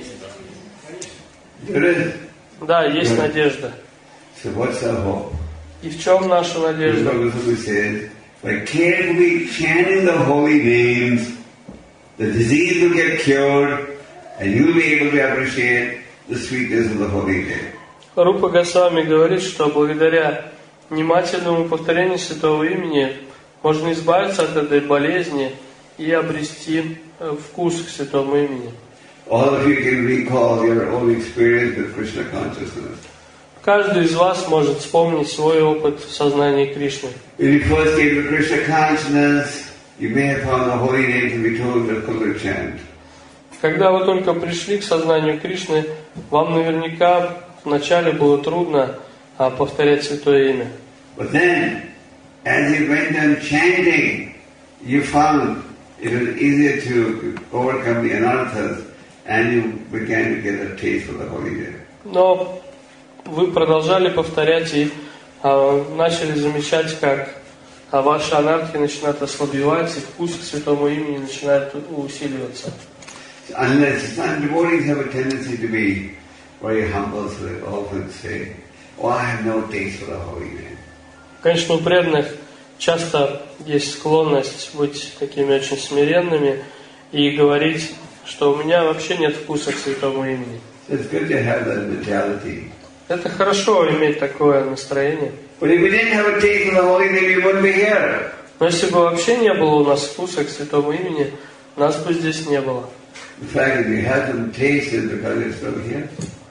Speaker 1: There is.
Speaker 3: Да, есть надежда.
Speaker 1: So what's our hope?
Speaker 3: И в чем наша надежда?
Speaker 1: Bhagavad says, by carefully chanting the holy names, the disease will get cured, and you'll be able to appreciate the sweetness of the holy name.
Speaker 3: Рупа Госвами говорит, что благодаря внимательному повторению святого имени можно избавиться от этой болезни и обрести вкус к святому имени.
Speaker 1: All of you can recall your own experience with Krishna consciousness.
Speaker 3: Каждый из вас может вспомнить свой опыт в сознании Кришны.
Speaker 1: When you first came to Krishna consciousness, you may have found the holy name to be told to Kula chant.
Speaker 3: Когда вы только пришли к сознанию Кришны, вам наверняка вначале было трудно а, повторять святое имя.
Speaker 1: But then, as you went on chanting, you found it was easier to overcome the anarthas, and you began to get a taste for the holy name.
Speaker 3: Но вы продолжали повторять и а, начали замечать, как а, ваши анархии начинают ослабевать, и вкус к святому имени начинает усиливаться.
Speaker 1: Unless some devotees have a tendency to be very humble, so they often say, "Oh, I have no taste for the holy name."
Speaker 3: Конечно, у преданных часто есть склонность быть такими очень смиренными и говорить, что у меня вообще нет вкуса к святому имени.
Speaker 1: It's good to have that mentality.
Speaker 3: Это хорошо иметь такое настроение.
Speaker 1: But if we didn't have a taste of the holy name, we wouldn't be here.
Speaker 3: Но если бы вообще не было у нас вкуса к святому имени, нас бы здесь не было.
Speaker 1: In fact, if you have some taste, it's because it's still here.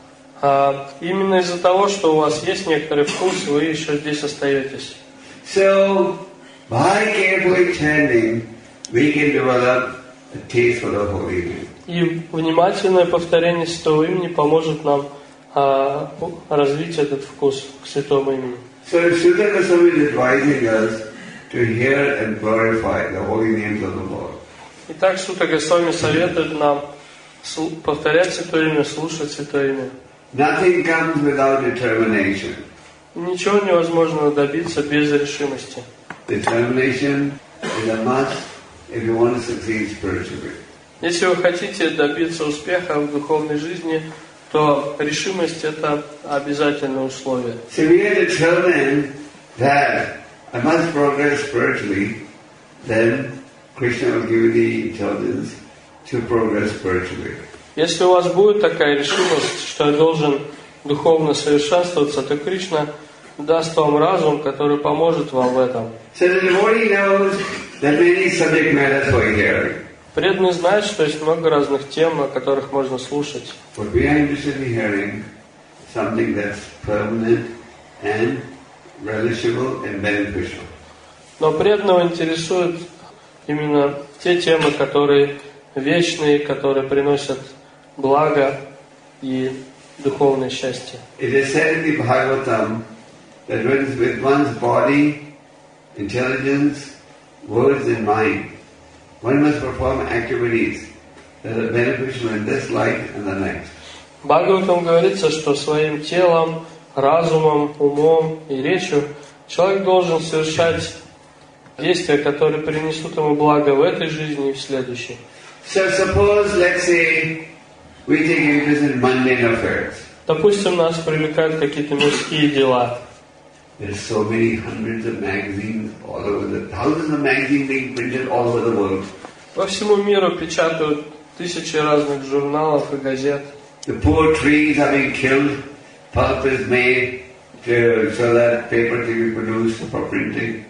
Speaker 3: А именно из-за того, что у вас есть некоторый вкус, вы еще здесь остаетесь.
Speaker 1: So, by carefully chanting, we can develop a taste for the holy name.
Speaker 3: И внимательное повторение святого имени поможет нам а, развить этот вкус к святому имени.
Speaker 1: So, Sutta Goswami is advising us to hear and glorify the holy names of the Lord.
Speaker 3: Итак, Сутта Госвами советует нам повторять святое имя, слушать святое имя.
Speaker 1: Nothing comes without determination.
Speaker 3: Ничего невозможно добиться без решимости.
Speaker 1: Determination is a must if you want to succeed spiritually.
Speaker 3: Если вы хотите добиться успеха в духовной жизни, то решимость – это обязательное условие.
Speaker 1: So we are determined that I must progress spiritually, then Krishna will give you the intelligence to progress spiritually.
Speaker 3: Если у вас будет такая решимость, что я должен духовно совершенствоваться, то Кришна даст вам разум, который поможет вам в этом.
Speaker 1: So the devotee knows that many subject matters for hearing.
Speaker 3: Преданный знает, что есть много разных тем, о которых можно слушать.
Speaker 1: But we are interested in hearing something that's permanent and relishable and beneficial.
Speaker 3: Но преданного интересуют именно те темы, которые вечные, которые приносят благо и духовное счастье.
Speaker 1: It is said in the Bhagavatam that with one's body, intelligence, words and mind, one must perform activities that are beneficial in this life and the next.
Speaker 3: В Бхагаватам говорится, что своим телом, разумом, умом и речью человек должен совершать действия, которые принесут ему благо в этой жизни и в следующей.
Speaker 1: So suppose, let's say, we take interest in mundane affairs.
Speaker 3: Допустим, нас привлекают какие-то мирские дела.
Speaker 1: There are so many hundreds of magazines all over the thousands of magazines being printed all over the world.
Speaker 3: По всему миру печатают тысячи разных журналов и газет.
Speaker 1: The poor trees are being killed, pulp is made to, so that paper can be produced for printing.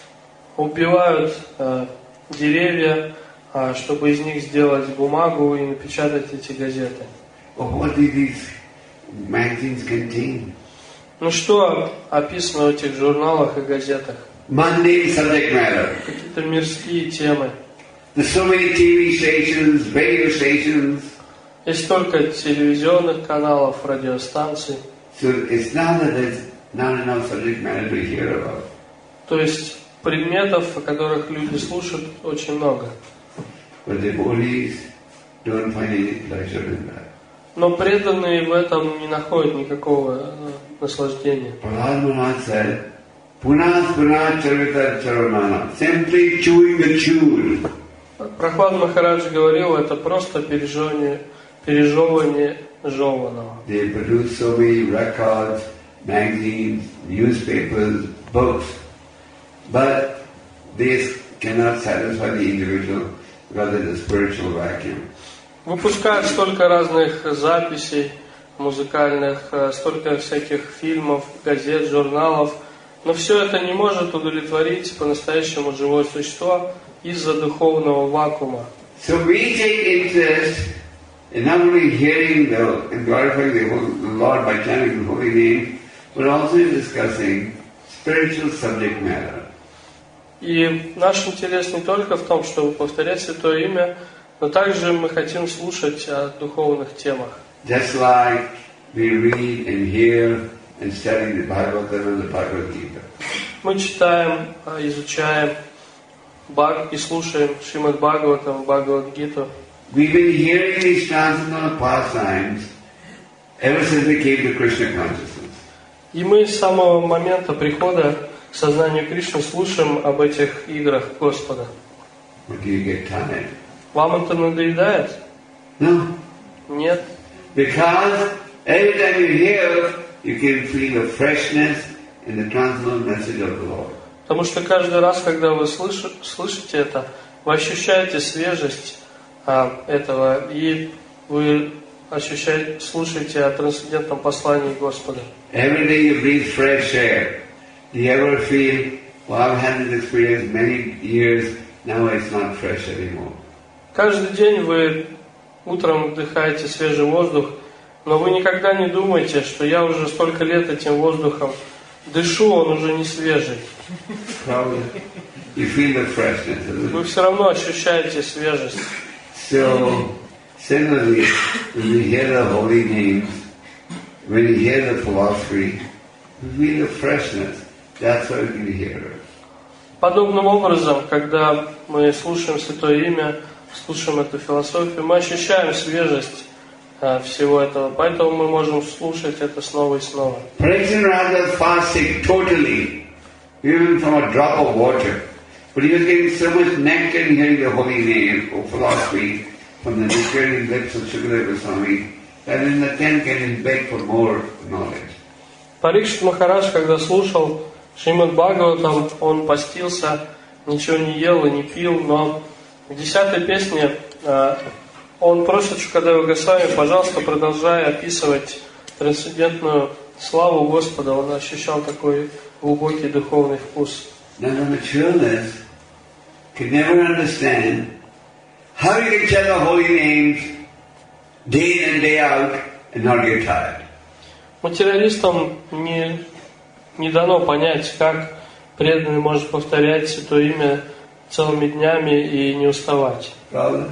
Speaker 3: Убивают э, деревья, э, чтобы из них сделать бумагу и напечатать эти газеты.
Speaker 1: Well, what do these magazines contain?
Speaker 3: Ну что описано в этих журналах и газетах?
Speaker 1: Mundane subject matter.
Speaker 3: Какие-то мирские темы.
Speaker 1: There's so many T V stations, radio stations.
Speaker 3: Есть столько телевизионных каналов, радиостанций.
Speaker 1: So it's not that there's not enough subject matter to hear about.
Speaker 3: То есть предметов, о которых люди слушают, очень много.
Speaker 1: But the devotees don't find any pleasure in that.
Speaker 3: Но преданные в этом не находят никакого э, наслаждения.
Speaker 1: Prahlad Maharaj said, Punah Punah Charita Charanana, simply chewing the chewed.
Speaker 3: Прохлад Махарадж говорил, это просто пережевывание, пережевывание жеванного.
Speaker 1: They produce so many records, magazines, newspapers, books, but this cannot satisfy the individual because it is a spiritual vacuum.
Speaker 3: Выпускают столько разных записей музыкальных, столько всяких фильмов, газет, журналов, но все это не может удовлетворить по-настоящему живое существо из-за духовного вакуума.
Speaker 1: So we take interest in not only hearing the, and glorifying the Lord by chanting the holy name, but also in discussing spiritual subject matter.
Speaker 3: И наш интерес не только в том, чтобы повторять Святое Имя, но также мы хотим слушать о духовных темах.
Speaker 1: Just like we read and hear and study the Bhagavatam and the Bhagavad Gita.
Speaker 3: Мы читаем, изучаем и слушаем Шримад Бхагаватам, Бхагавад-гиту.
Speaker 1: We've been hearing these transcendental pastimes ever since we came to Krishna consciousness.
Speaker 3: И мы с самого момента прихода к сознанию Кришны слушаем об этих играх Господа.
Speaker 1: But do you get tired?
Speaker 3: Вам это надоедает?
Speaker 1: No.
Speaker 3: Нет.
Speaker 1: Because every time you hear, you can feel the freshness and the transcendental message of the Lord.
Speaker 3: Потому что каждый раз, когда вы слыш- слышите это, вы ощущаете свежесть а, этого, и вы ощущаете, слушаете о трансцендентном послании Господа.
Speaker 1: Every day you breathe fresh air. Do you ever feel, well, I've had this experience many years, now it's not fresh anymore?
Speaker 3: Каждый день вы утром вдыхаете свежий воздух, но вы никогда не думаете, что я уже столько лет этим воздухом дышу, он уже не свежий.
Speaker 1: Probably. You feel the freshness.
Speaker 3: Вы все равно ощущаете свежесть.
Speaker 1: So, similarly, when you hear the holy names, when you hear the philosophy, you feel the freshness. That's why you hear it.
Speaker 3: Подобным образом, когда мы слушаем Святое Имя, слушаем эту философию, мы ощущаем свежесть а, всего этого, поэтому мы можем слушать это снова и снова.
Speaker 1: Parikshit was fasting totally, even from a drop of water. But he was getting so much nectar in hearing the holy name of philosophy from the nectarian lips of Shukadeva Goswami, that in the tent can beg for more knowledge.
Speaker 3: Парикшит Махарадж, когда слушал Шримад Бхагаватам, он постился, ничего не ел и не пил, но в десятой песне э, он просит Шукадева Госвами, пожалуйста, продолжай описывать трансцендентную славу Господа. Он ощущал такой глубокий духовный вкус.
Speaker 1: Now the materialist can never understand how you can chant the holy names day in and day out and not get tired.
Speaker 3: Материалистам не, не дано понять, как преданный может повторять Святое Имя целыми днями и не уставать.
Speaker 1: Problem?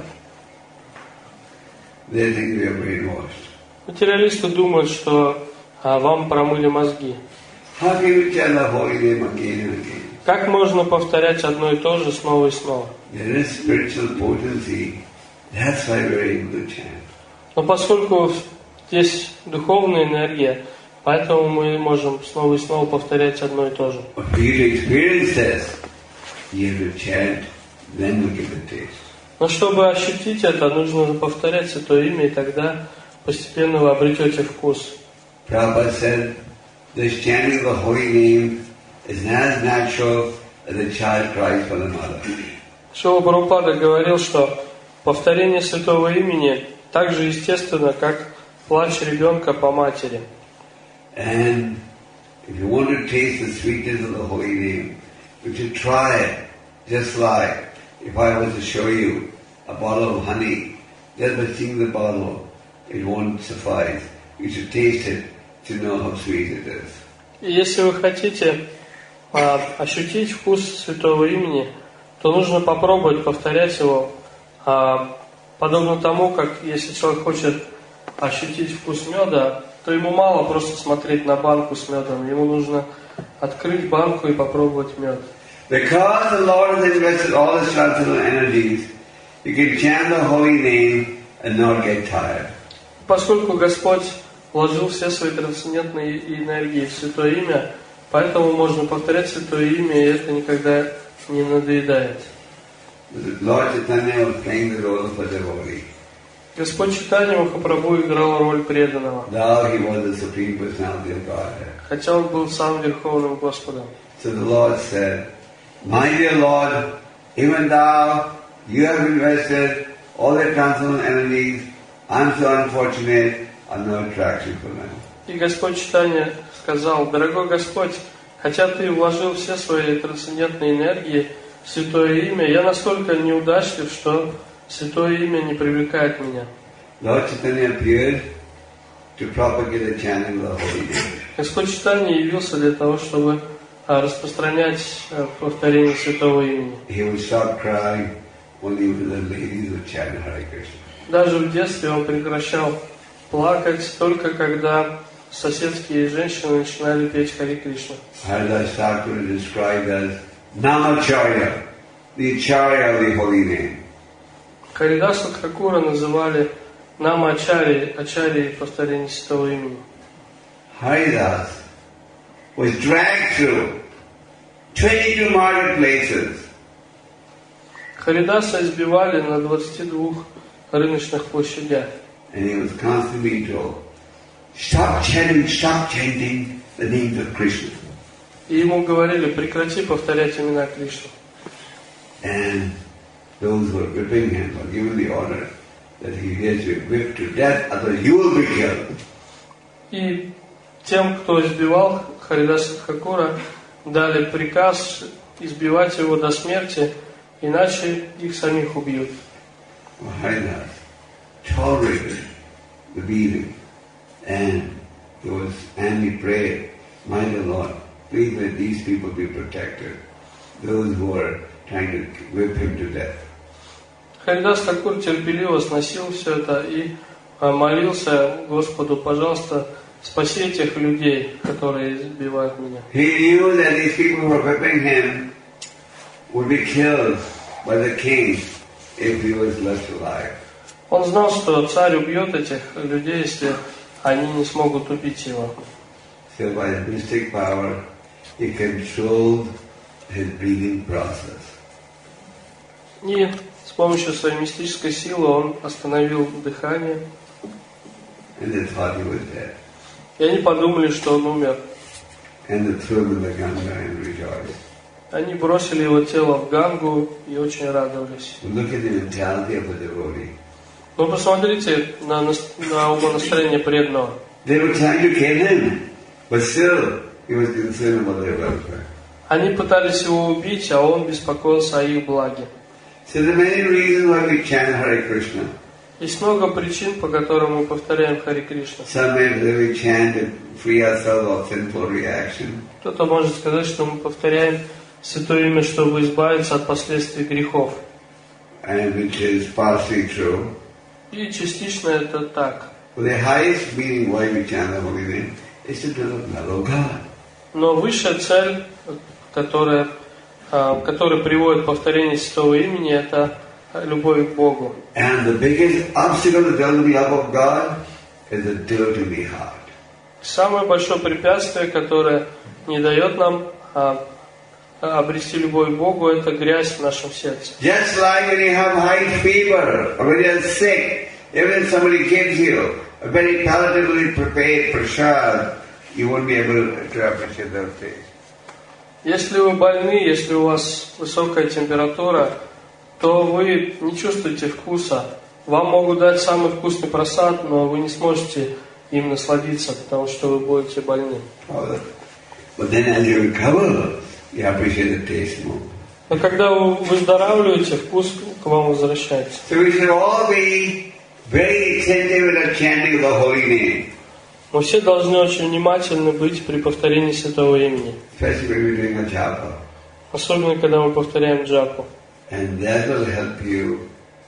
Speaker 1: They think we are brainwashed.
Speaker 3: Материалисты думают, что а, вам промыли мозги.
Speaker 1: How can you chant the holy name again and again?
Speaker 3: Как можно повторять одно и то же снова и снова?
Speaker 1: There is spiritual potency. That's why we are able to chant.
Speaker 3: Но поскольку есть духовная энергия, поэтому мы можем снова и снова повторять одно и то же.
Speaker 1: But for you to experience this, you have to chant, then we get the taste.
Speaker 3: Но чтобы ощутить это, нужно повторять Святое Имя, и тогда постепенно вы обретете вкус.
Speaker 1: Prabhupada said, this chanting of the holy name is as natural as a child cries for the mother.
Speaker 3: Шрила Прабхупада говорил, что повторение Святого Имени так же естественно, как плач ребенка по матери.
Speaker 1: And if you want to taste the sweetness of the holy name, you should try it. Just like if I was to show you a bottle of honey, just by seeing the bottle, it won't suffice. You should taste it to know how sweet it is.
Speaker 3: И если вы хотите а, ощутить вкус Святого Имени, то нужно попробовать повторять его, а, подобно тому, как если человек хочет ощутить вкус меда, то ему мало просто смотреть на банку с медом, ему нужно открыть банку и попробовать мед.
Speaker 1: Because the Lord has invested all His transcendental energies, you can chant the holy name and not get tired.
Speaker 3: Поскольку Господь вложил все свои трансцендентные энергии в Святое Имя, поэтому можно повторять Святое Имя, и это никогда не надоедает.
Speaker 1: Lord Chaitanya was playing the role of a devotee.
Speaker 3: Господь Чайтанья Махапрабху играл роль преданного,
Speaker 1: Though He was the Supreme Personality of Godhead.
Speaker 3: хотя Он был самым Верховным Господом.
Speaker 1: So the Lord said, my dear Lord, even thou, you have invested all the transcendental energies, I am so unfortunate, I have no attraction for them.
Speaker 3: И Господь Чайтанья сказал: дорогой Господь, хотя Ты вложил все свои трансцендентные энергии в Святое Имя, я настолько неудачлив, что Святое Имя не привлекает меня.
Speaker 1: Lord Chaitanya appeared to propagate the chanting of the holy name.
Speaker 3: Господь Чайтанья явился для того, чтобы а, распространять а, повторение Святого Имени.
Speaker 1: He would stop crying only when the ladies would chant Hare Krishna.
Speaker 3: Даже в детстве он прекращал плакать только когда соседские женщины начинали петь Харе Кришна.
Speaker 1: Haridas Thakur is described as Namacharya, the Acharya of the holy name.
Speaker 3: Харидаса Тхакура называли Нама Ачари, Ачари повторение Святого Имени.
Speaker 1: Haridas was dragged through twenty-two marketplaces.
Speaker 3: Харидаса избивали на двадцати двух рыночных площадях.
Speaker 1: And he was constantly told, stop chanting, stop chanting the names of Krishna.
Speaker 3: И ему говорили: прекрати повторять имена Кришны.
Speaker 1: And those who were whipping him were given the order that he gets whipped to death, otherwise you will be killed.
Speaker 3: И тем, кто избивал Харидаса Тхакура, дали приказ избивать его до смерти, иначе их самих убьют.
Speaker 1: Haridas tolerated the beating, and he was, and he prayed, "My Lord, please let these people be protected, those who are trying to whip him to death."
Speaker 3: Харидас Тхакур терпеливо сносил все это и молился Господу: пожалуйста, спаси этих людей, которые избивают меня.
Speaker 1: He knew that these people who were whipping him would be killed by the king if he was left alive.
Speaker 3: Он знал, что царь убьет этих людей, если они не смогут убить его.
Speaker 1: So by his mystic power, he controlled his breathing process.
Speaker 3: И с помощью своей мистической силы он остановил дыхание.
Speaker 1: And they thought he was dead.
Speaker 3: И они подумали, что он умер.
Speaker 1: And they threw him in the Ganga and rejoiced.
Speaker 3: Они бросили его тело в Гангу и очень радовались.
Speaker 1: Look at the mentality of the devotee.
Speaker 3: Но посмотрите на, на умонастроение преданного.
Speaker 1: They were trying to kill him, but still he was concerned about their welfare.
Speaker 3: Они пытались его убить, а он беспокоился о их благе.
Speaker 1: So there are many reasons why we chant Hare Krishna.
Speaker 3: Есть много причин, по которым мы повторяем Харе Кришна.
Speaker 1: Some may say we chant to free ourselves of sinful reaction.
Speaker 3: Кто-то может сказать, что мы повторяем Святое Имя, чтобы избавиться от последствий грехов.
Speaker 1: And which is partially true.
Speaker 3: И частично это так.
Speaker 1: But the highest meaning why we chant the holy name is to mellow God.
Speaker 3: Но высшая цель, которая, которая приводит к повторению Святого Имени, это любовь к Богу.
Speaker 1: And the biggest obstacle to developing love of God is a dirty heart.
Speaker 3: Самое большое препятствие, которое не дает нам а, обрести любовь к Богу, это грязь в нашем сердце.
Speaker 1: Just like when you have high fever or when you're sick, even if somebody gives you a very palatably prepared prasad, you won't be able to appreciate their taste.
Speaker 3: Если вы больны, если у вас высокая температура, то вы не чувствуете вкуса. Вам могут дать самый вкусный просад, но вы не сможете им насладиться, потому что вы будете больны.
Speaker 1: But then as you recover, you appreciate the taste more.
Speaker 3: Но когда вы выздоравливаете, вкус к вам возвращается.
Speaker 1: So we should all be very attentive in our chanting of the holy name.
Speaker 3: Мы все должны очень внимательны быть при повторении Святого Имени.
Speaker 1: Especially when we're doing a japa.
Speaker 3: Особенно, когда мы повторяем джапу.
Speaker 1: And that will help you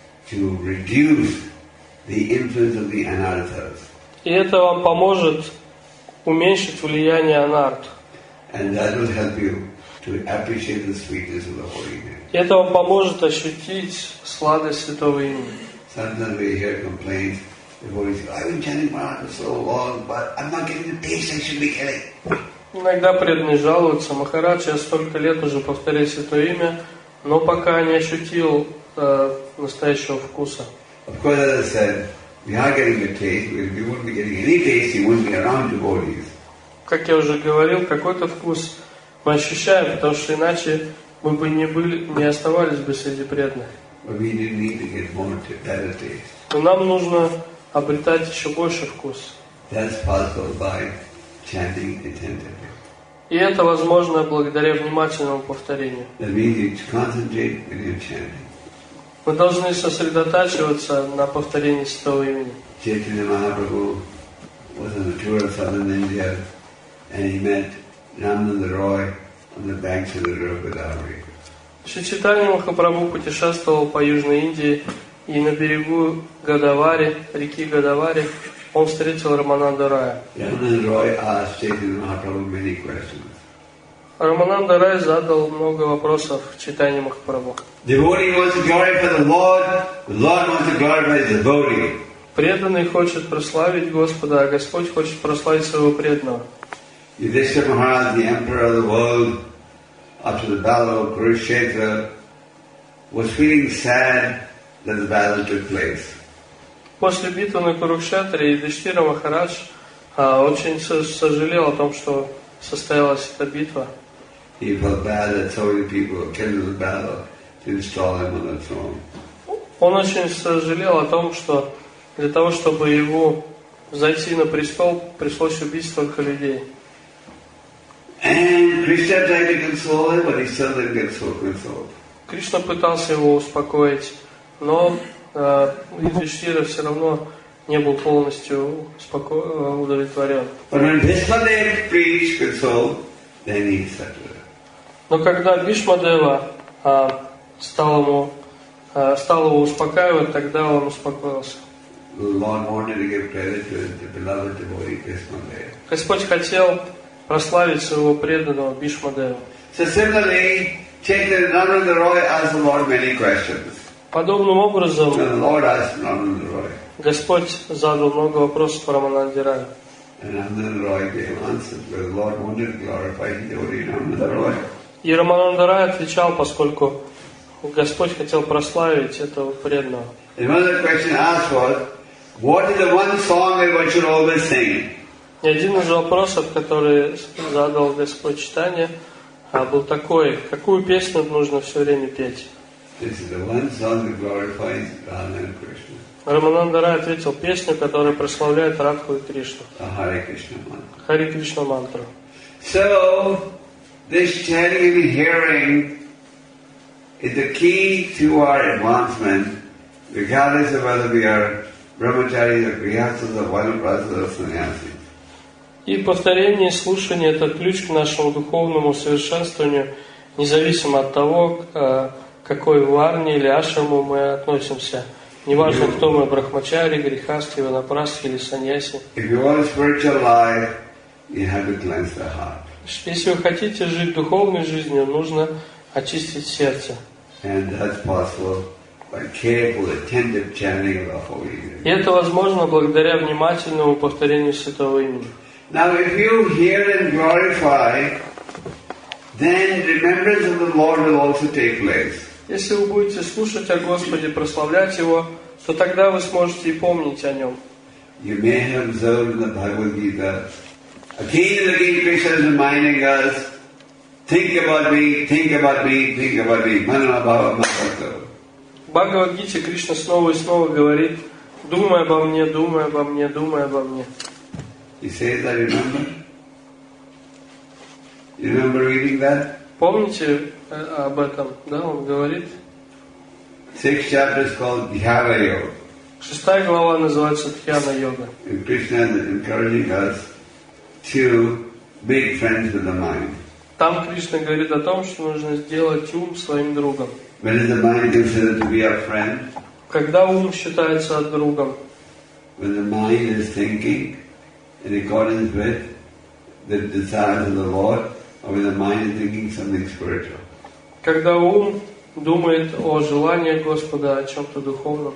Speaker 1: to reduce the influence of the anarthas.
Speaker 3: И это вам поможет уменьшить влияние анарт.
Speaker 1: And that will help you to appreciate the sweetness of the holy name.
Speaker 3: И это вам поможет ощутить сладость Святого Имени.
Speaker 1: Sometimes we hear complaints. The devotee says, I've been chanting Maha for so long, but I'm not getting the taste I should be getting.
Speaker 3: Иногда преданные жалуются: Махарадж, я столько лет уже повторяю Святое Имя, но пока не ощутил э, настоящего вкуса.
Speaker 1: Of course, as I said, we are getting a taste. If we wouldn't be getting any taste, you wouldn't be around devotees.
Speaker 3: Как я уже говорил, какой-то вкус мы ощущаем, потому что иначе мы бы не были, не оставались бы среди преданных.
Speaker 1: But we didn't need to get more to better taste.
Speaker 3: Но нам нужно обретать еще больше вкус.
Speaker 1: That's possible by chanting attentively.
Speaker 3: И это возможно благодаря внимательному повторению.
Speaker 1: That means you concentrate when you're chanting.
Speaker 3: Мы должны сосредотачиваться на повторении Святого Имени.
Speaker 1: Chaitanya Mahaprabhu was on a tour of southern India and he met Ramananda Roy on the banks of the river Godavari.
Speaker 3: Шри Чайтанья Махапрабху путешествовал по Южной Индии, и на берегу Годавари, реки Годавари, он встретил Рамананда Рая.
Speaker 1: Ramananda Roy asked Chaitanya Mahaprabhu many questions.
Speaker 3: Рамананда Рай задал много вопросов Чайтанье Махапрабху.
Speaker 1: Devotee wants to glorify the Lord, the Lord wants to glorify his devotee.
Speaker 3: Преданный хочет прославить Господа, а Господь хочет прославить своего преданного.
Speaker 1: Yudhishthira Maharaj, the emperor of the world, after the battle of Kurukshetra, was feeling sad that the battle took place.
Speaker 3: После битвы на Курукшетре Юдхиштира Махарадж а, очень сожалел о том, что состоялась эта битва.
Speaker 1: he felt bad that so many people were killed in the battle to install him on the throne.
Speaker 3: Он очень сожалел о том, что для того, чтобы его зайти на престол, пришлось убить столько людей.
Speaker 1: And Krishna tried to console him, but he still didn't get so consoled.
Speaker 3: Кришна пытался его успокоить, но э, Юдхиштхира все равно не был полностью споко- удовлетворен.
Speaker 1: But when Bhismadeva preached console, then he settled.
Speaker 3: Но когда Бишмадева э, стал, ему, э, стал его успокаивать, тогда он успокоился.
Speaker 1: The Lord wanted to give credit to the beloved devotee Bhismadeva.
Speaker 3: Господь хотел прославить своего преданного Бишмадева.
Speaker 1: So similarly, Chaitanya Roy asked the Lord many questions.
Speaker 3: Подобным образом
Speaker 1: And the Lord asked Nanda Roy.
Speaker 3: Господь задал много вопросов Рамананде Раю.
Speaker 1: And Nanda Roy gave answers, but the Lord wanted to glorify the devotee Nanda Roy.
Speaker 3: И Рамананда Рай отвечал, поскольку Господь хотел прославить этого преданного.
Speaker 1: And one of the questions asked was, what is the one song that one should always sing?
Speaker 3: И один из вопросов, который задал Господь Чайтанья, был такой: какую песню нужно все время петь?
Speaker 1: This is the one song that glorifies Radha and Krishna.
Speaker 3: Рамананда Рай ответил: песню, которая прославляет Радху и Кришну.
Speaker 1: The Hare Krishna mantra.
Speaker 3: Хари Кришна мантру.
Speaker 1: So, this chanting and hearing is the key to our advancement, regardless of whether we are brahmacharis or grihasthas or vanaprasthas or sannyasis.
Speaker 3: И повторение и слушание – это ключ к нашему духовному совершенствованию, независимо от того, к какой варне или ашраму мы относимся. Неважно, кто мы – брахмачари, грихасти, ванапрастхи или саньяси.
Speaker 1: If you want a spiritual life, you have to cleanse the heart.
Speaker 3: Если вы хотите жить духовной жизнью, нужно очистить сердце.
Speaker 1: And that's possible by careful, attentive chanting of the holy name.
Speaker 3: И это возможно благодаря внимательному повторению святого имени.
Speaker 1: Now, if you hear and glorify, then remembrance of the Lord will also take place.
Speaker 3: Если вы будете слушать о Господе, прославлять Его, то тогда вы сможете и помнить о Нем.
Speaker 1: You may have observed in the Bhagavad Gita, again and again Krishna is reminding us, think about me, think about me, think about me. Manana bhava mahato.
Speaker 3: В Бхагавад-гите Кришна снова и снова говорит: думай обо мне, думай обо мне, думай обо мне.
Speaker 1: He says that, remember? You remember reading that?
Speaker 3: Помните э, об этом? Да, он говорит.
Speaker 1: Six chapters called Dhyana Yoga.
Speaker 3: Шестая глава называется Дхьяна-йога.
Speaker 1: And Krishna is encouraging us to make friends with the mind.
Speaker 3: Там Кришна говорит о том, что нужно сделать ум своим другом.
Speaker 1: When is the mind considered to be our friend?
Speaker 3: Когда ум считается другом?
Speaker 1: When the mind is thinking in accordance with the desires of the Lord, or when the mind is thinking something spiritual.
Speaker 3: Когда ум думает о желании Господа, о чем-то духовном.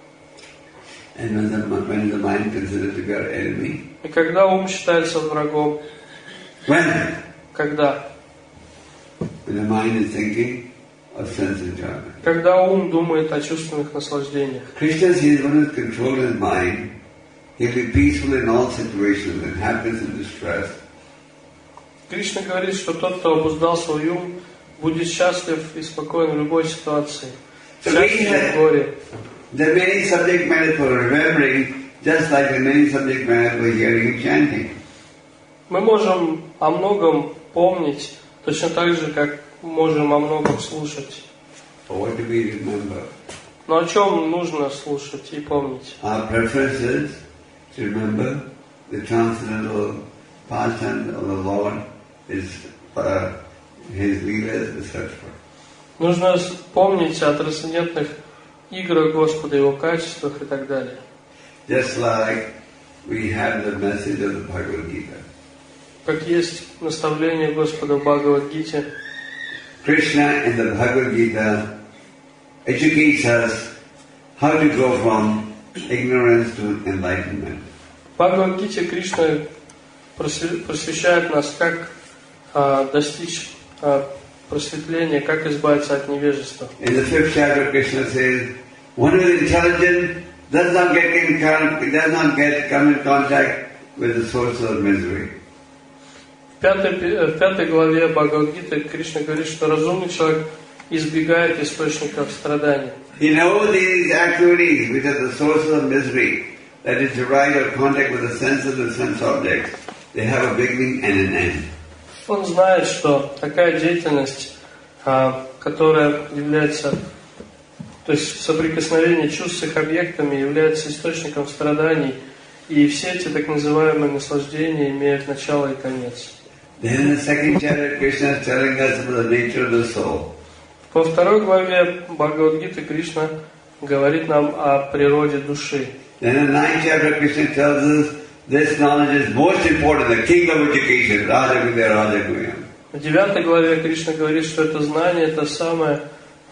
Speaker 1: And when, the, when is the mind considered to be our enemy?
Speaker 3: И когда ум считается врагом?
Speaker 1: When?
Speaker 3: Когда?
Speaker 1: When the mind is thinking of sense enjoyment.
Speaker 3: Когда ум думает о чувственных наслаждениях.
Speaker 1: Krishna says one who controls his mind, he'll be peaceful in all situations, in happiness and distress.
Speaker 3: Кришна говорит, что тот, кто обуздал свой ум, будет счастлив и спокоен в любой ситуации. В счастье и в горе.
Speaker 1: There are many subject matter for remembering, just like there are many subject matter for hearing and chanting.
Speaker 3: Мы можем о многом помнить, точно так же, как можем о многом слушать.
Speaker 1: But what do we remember?
Speaker 3: Но о чем нужно слушать и помнить?
Speaker 1: Our preference is to remember the transcendental pastime of the Lord, His, uh, His leelas, et cetera.
Speaker 3: Нужно помнить о трансцендентных играх Господа, Его качествах и так далее.
Speaker 1: Just like we have the message of the Bhagavad Gita.
Speaker 3: Как есть наставление Господа в Бхагавад-гите,
Speaker 1: Krishna in the Bhagavad Gita educates us how to go from ignorance to enlightenment.
Speaker 3: В Бхагавад-гите Кришна просвещает нас, как а, достичь а, просветления, как избавиться от невежества.
Speaker 1: In the fifth chapter, Krishna says, one who is intelligent does not get in con- does not get come in contact with the source of misery.
Speaker 3: В пятой, в пятой главе Бхагавад-гиты Кришна говорит, что разумный человек избегает источников страданий.
Speaker 1: You know these activities which are the sources of misery, that is derived of contact with the senses and sense objects, they have a beginning and an end.
Speaker 3: Он знает, что такая деятельность, которая является, то есть соприкосновение чувств с их объектами, является источником страданий, и все эти так называемые наслаждения имеют начало и конец.
Speaker 1: Then in the second chapter, Krishna is telling us about the nature of the soul.
Speaker 3: Во второй главе Бхагавад-гиты Кришна говорит нам о природе души.
Speaker 1: Then in the ninth chapter, Krishna tells us this knowledge is most important, the king of education, Rajaguya, Rajaguya.
Speaker 3: В девятой главе Кришна говорит, что это знание, это самое,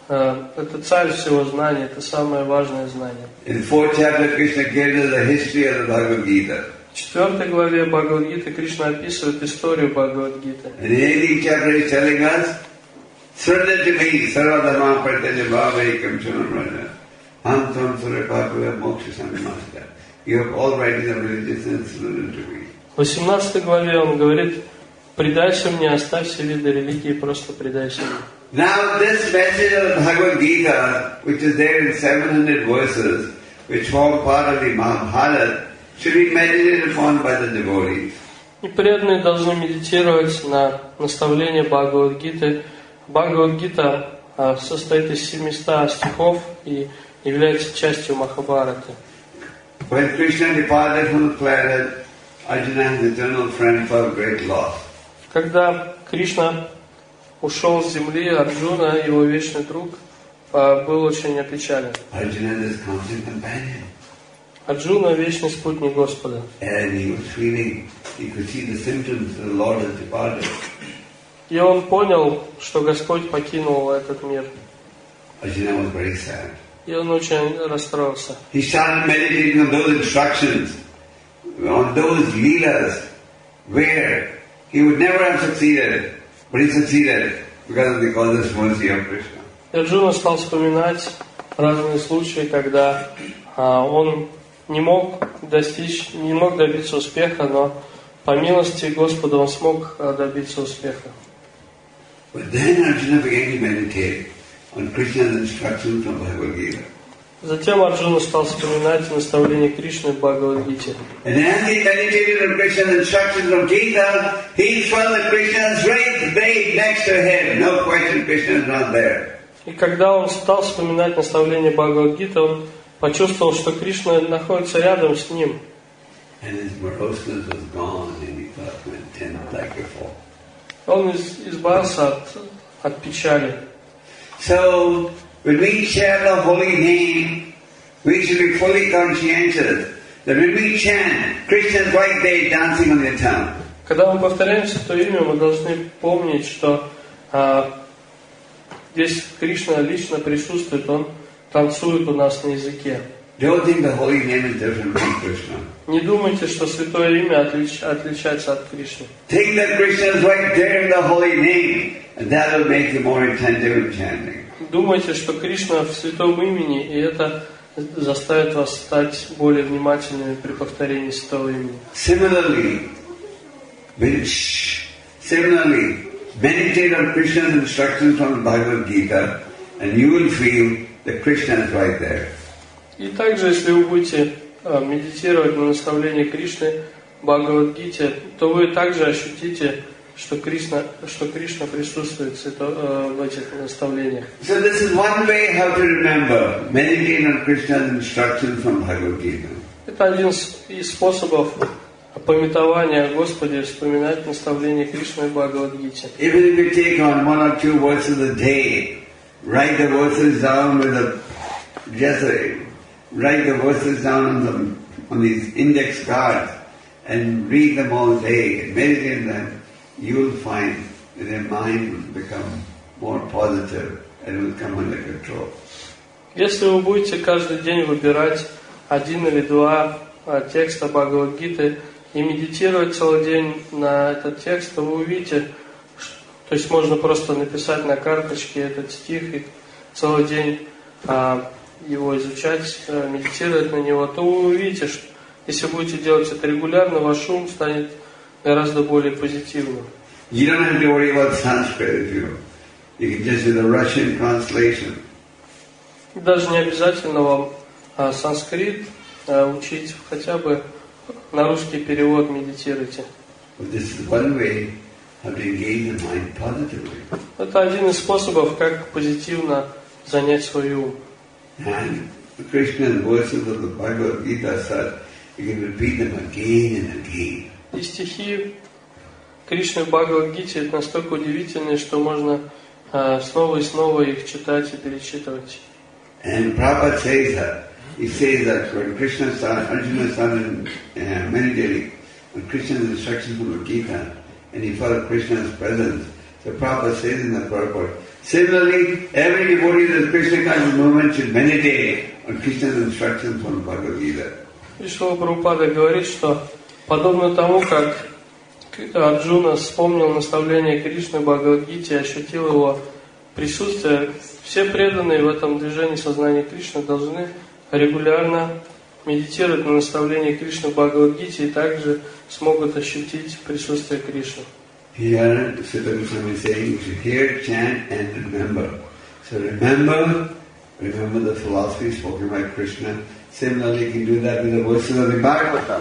Speaker 3: это царь всего знания, это самое важное знание.
Speaker 1: In the fourth chapter, Krishna gives us the history of the Bhagavad Gita.
Speaker 3: В четвертой главе Бхагавад-гиты Кришна описывает историю Бхагавад-гиты.
Speaker 1: In the eighteenth chapter, he is telling us, Srada to me, sarvadhamam pratyaja bhavaikam shanamraja, antam surapakaya moksha samimasta. You have all writings of religiousness surrendered to me.
Speaker 3: В восемнадцатой главе он говорит, предайся мне, оставь все виды религии, просто предайся мне.
Speaker 1: Now this message of Bhagavad Gita, which is there in seven hundred verses, which form part of the Mahabharata, should be meditated upon by the devotees.
Speaker 3: И преданные должны медитировать на наставление Бхагавад-гиты. Бхагавад-гита состоит из семисот стихов и является частью Махабхараты.
Speaker 1: When Krishna departed from the planet, Arjuna, his eternal friend, felt great loss.
Speaker 3: Когда Кришна ушел с земли, Арджуна, его вечный друг, был очень опечален.
Speaker 1: Arjuna is his constant companion.
Speaker 3: Арджуна — вечный спутник Господа.
Speaker 1: And he was feeling, he could see the symptoms that the Lord has departed.
Speaker 3: И он понял, что Господь покинул этот мир.
Speaker 1: Arjuna was very sad.
Speaker 3: И он очень расстроился.
Speaker 1: He started meditating on those instructions, on those leelas, where he would never have succeeded, but he succeeded because of the causeless mercy of Krishna.
Speaker 3: И Арджуна стал вспоминать разные случаи, когда а, он не мог достичь, не мог добиться успеха, но по милости Господа он смог добиться успеха.
Speaker 1: But then Arjuna began to meditate on Krishna's instructions from Bhagavad Gita.
Speaker 3: Затем Арджуна стал вспоминать наставления Кришны в Бхагавад-гите.
Speaker 1: And as he meditated on Krishna's instructions from Gita, he felt that Krishna is right there next to him. No question, Krishna is not there.
Speaker 3: И когда он стал вспоминать наставления Бхагавад-гиты, он почувствовал, что Кришна находится рядом с ним.
Speaker 1: And his moroseness was gone, and he felt content like before.
Speaker 3: Он избавился от, от печали.
Speaker 1: So, when we share the holy name, we should be fully conscientious that when we chant, Krishna is right there dancing on the tongue.
Speaker 3: Когда мы повторяем Святое Имя, мы должны помнить, что а, здесь Кришна лично присутствует, Он танцует у нас на языке.
Speaker 1: Don't think the holy name is different from Krishna.
Speaker 3: Не думайте, что Святое Имя отлич, отличается от Кришны.
Speaker 1: Think that Krishna is right there in the holy name, and that will make you more attentive in chanting.
Speaker 3: Думайте, что Кришна в Святом Имени, и это заставит вас стать более внимательными при повторении Святого Имени.
Speaker 1: Similarly, similarly, meditate on Krishna's instructions from the Bhagavad Gita, and you will feel that Krishna is right there.
Speaker 3: И также, если вы будете э, медитировать на наставление Кришны в Бхагавад-гите, то вы также ощутите, что Кришна, что Кришна присутствует э, в этих наставлениях.
Speaker 1: So this is one way how to remember, meditate on Krishna's instructions from Bhagavad Gita.
Speaker 3: Это один из способов памятования о Господе, вспоминать наставления Кришны в Бхагавад-гите.
Speaker 1: Even if you take on one or two verses a day, write the verses down with a just a, write the verses down on them on these index cards and read them all day and meditate on them, you will find that your mind will become more positive and will come under control.
Speaker 3: Если вы будете каждый день выбирать один или два текста Бхагавад-гиты и медитировать целый день на этот текст, то вы увидите, то есть можно просто написать на карточке этот стих и целый день а, его изучать, медитировать на него, то вы увидите, что если будете делать это регулярно, ваш ум станет гораздо более позитивным.
Speaker 1: You don't have to worry about Sanskrit if you, you can just do the Russian translation.
Speaker 3: Даже не обязательно вам а, санскрит а, учить, хотя бы на русский перевод медитируйте.
Speaker 1: But this is one way how to engage the mind positively.
Speaker 3: Это один из способов, как позитивно занять свой ум.
Speaker 1: And the Krishna's verses of the Bhagavad Gita said, you can repeat them again and again.
Speaker 3: И стихи Кришны в Бхагавад-гите это настолько удивительные, что можно а, снова и снова их читать и перечитывать.
Speaker 1: And Prabhupada says that. He says that when Krishna started, Arjuna started uh, meditating on Krishna's instructions from the Gita, and he felt Krishna's presence. So Prabhupada says in the purport, similarly, every devotee of the Krishna conscious movement should meditate on Krishna's instructions from Bhagavad Gita.
Speaker 3: И Шрила Прабхупада говорит, что подобно тому, как Арджуна вспомнил наставление Кришны в Бхагавад-гите и ощутил его присутствие, все преданные в этом движении сознания Кришны должны регулярно медитировать на наставление Кришны в Бхагавад-гите и также смогут ощутить присутствие Кришны.
Speaker 1: Here, Sutta Goswami is saying, you should hear, chant and remember. So remember, remember the philosophy spoken by Krishna. Similarly, you can do that with the verses of the Bhagavatam.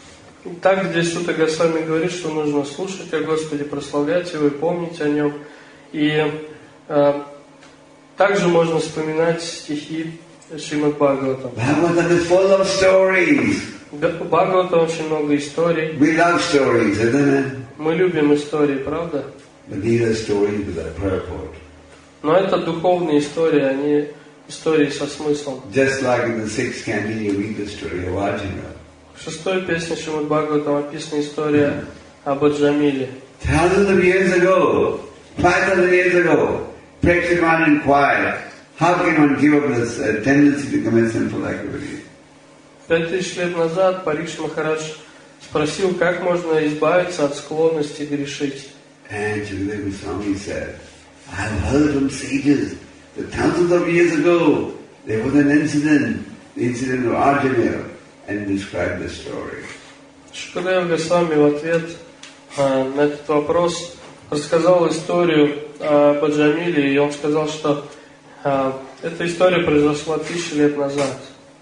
Speaker 3: Так здесь Сутта Госвами говорит, что нужно слушать о Господе, прославлять Его и помнить о Нем. И э, также можно вспоминать стихи Шримад Бхагаватам.
Speaker 1: Bhagavatam is full of stories.
Speaker 3: В Бхагаватам очень много историй.
Speaker 1: We love stories, isn't it?
Speaker 3: Мы любим истории, правда?
Speaker 1: But these are stories with a purport.
Speaker 3: Но это духовные истории, они истории со смыслом.
Speaker 1: Just like in the sixth canto you read the story of Arjuna.
Speaker 3: В шестой песне Шримад Бхагаватам описана история об Аджамиле.
Speaker 1: Thousands of years ago, five thousand years ago, Prakshaman inquired, how can one give up this uh, tendency to commit sinful activities?
Speaker 3: Пять тысяч лет назад Парикшит Махарадж спросил, как можно избавиться от склонности грешить.
Speaker 1: And Shukadeva Goswami said, I have heard from sages that thousands of years ago there was an incident, the incident of Arjuna, and described the story.
Speaker 3: Шукадев Госвами в ответ а, на этот вопрос рассказал историю об Аджамиле, и он сказал, что а, эта история произошла тысячи лет назад.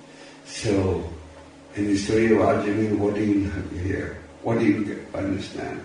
Speaker 1: So, in the story of Arjuna, what do you hear? What do you understand?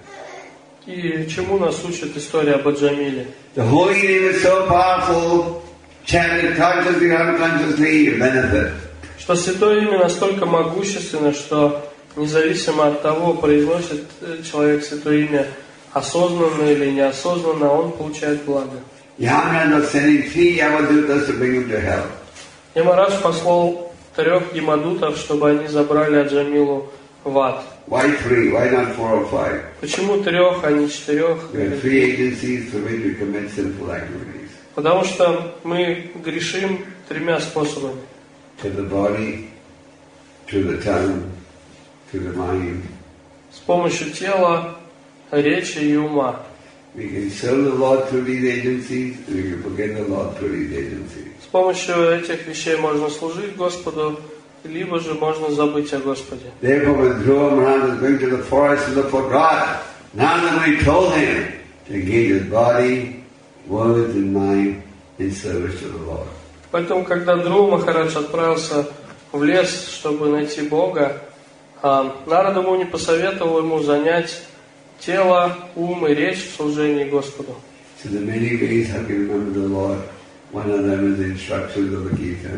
Speaker 3: И чему нас учит история об Аджамиле?
Speaker 1: The holy name is so powerful, chanted consciously or unconsciously, you benefit.
Speaker 3: Что Святое Имя настолько могущественно, что независимо от того, произносит человек Святое Имя осознанно или неосознанно, он получает благо.
Speaker 1: Yamaraj was sending three Yamadutas to bring him to hell.
Speaker 3: Ямарадж послал трех ямадутов, чтобы они забрали Аджамилу в ад.
Speaker 1: Why three? Why not four or five?
Speaker 3: Почему трех, а не четырех?
Speaker 1: There are three agencies for which we commit sinful activities.
Speaker 3: Потому что мы грешим тремя способами.
Speaker 1: To the body, to the tongue, to the mind.
Speaker 3: С помощью тела, речи и ума.
Speaker 1: We can serve the Lord through these agencies, and we can forget the Lord through these agencies.
Speaker 3: С помощью этих вещей можно служить Господу, либо же можно забыть о Господе.
Speaker 1: Therefore, when Dhruva Maharaj was going to the forest to look for God, Nandamuni told him to engage his body, words, and mind in service to the Lord.
Speaker 3: Поэтому, когда Dhruva Махарадж отправился в лес, чтобы найти Бога, Нарада Муни посоветовал ему занять тело, ум и речь в служении Господу.
Speaker 1: So there are many ways how to remember the Lord. One of them is the instructions of the Gita.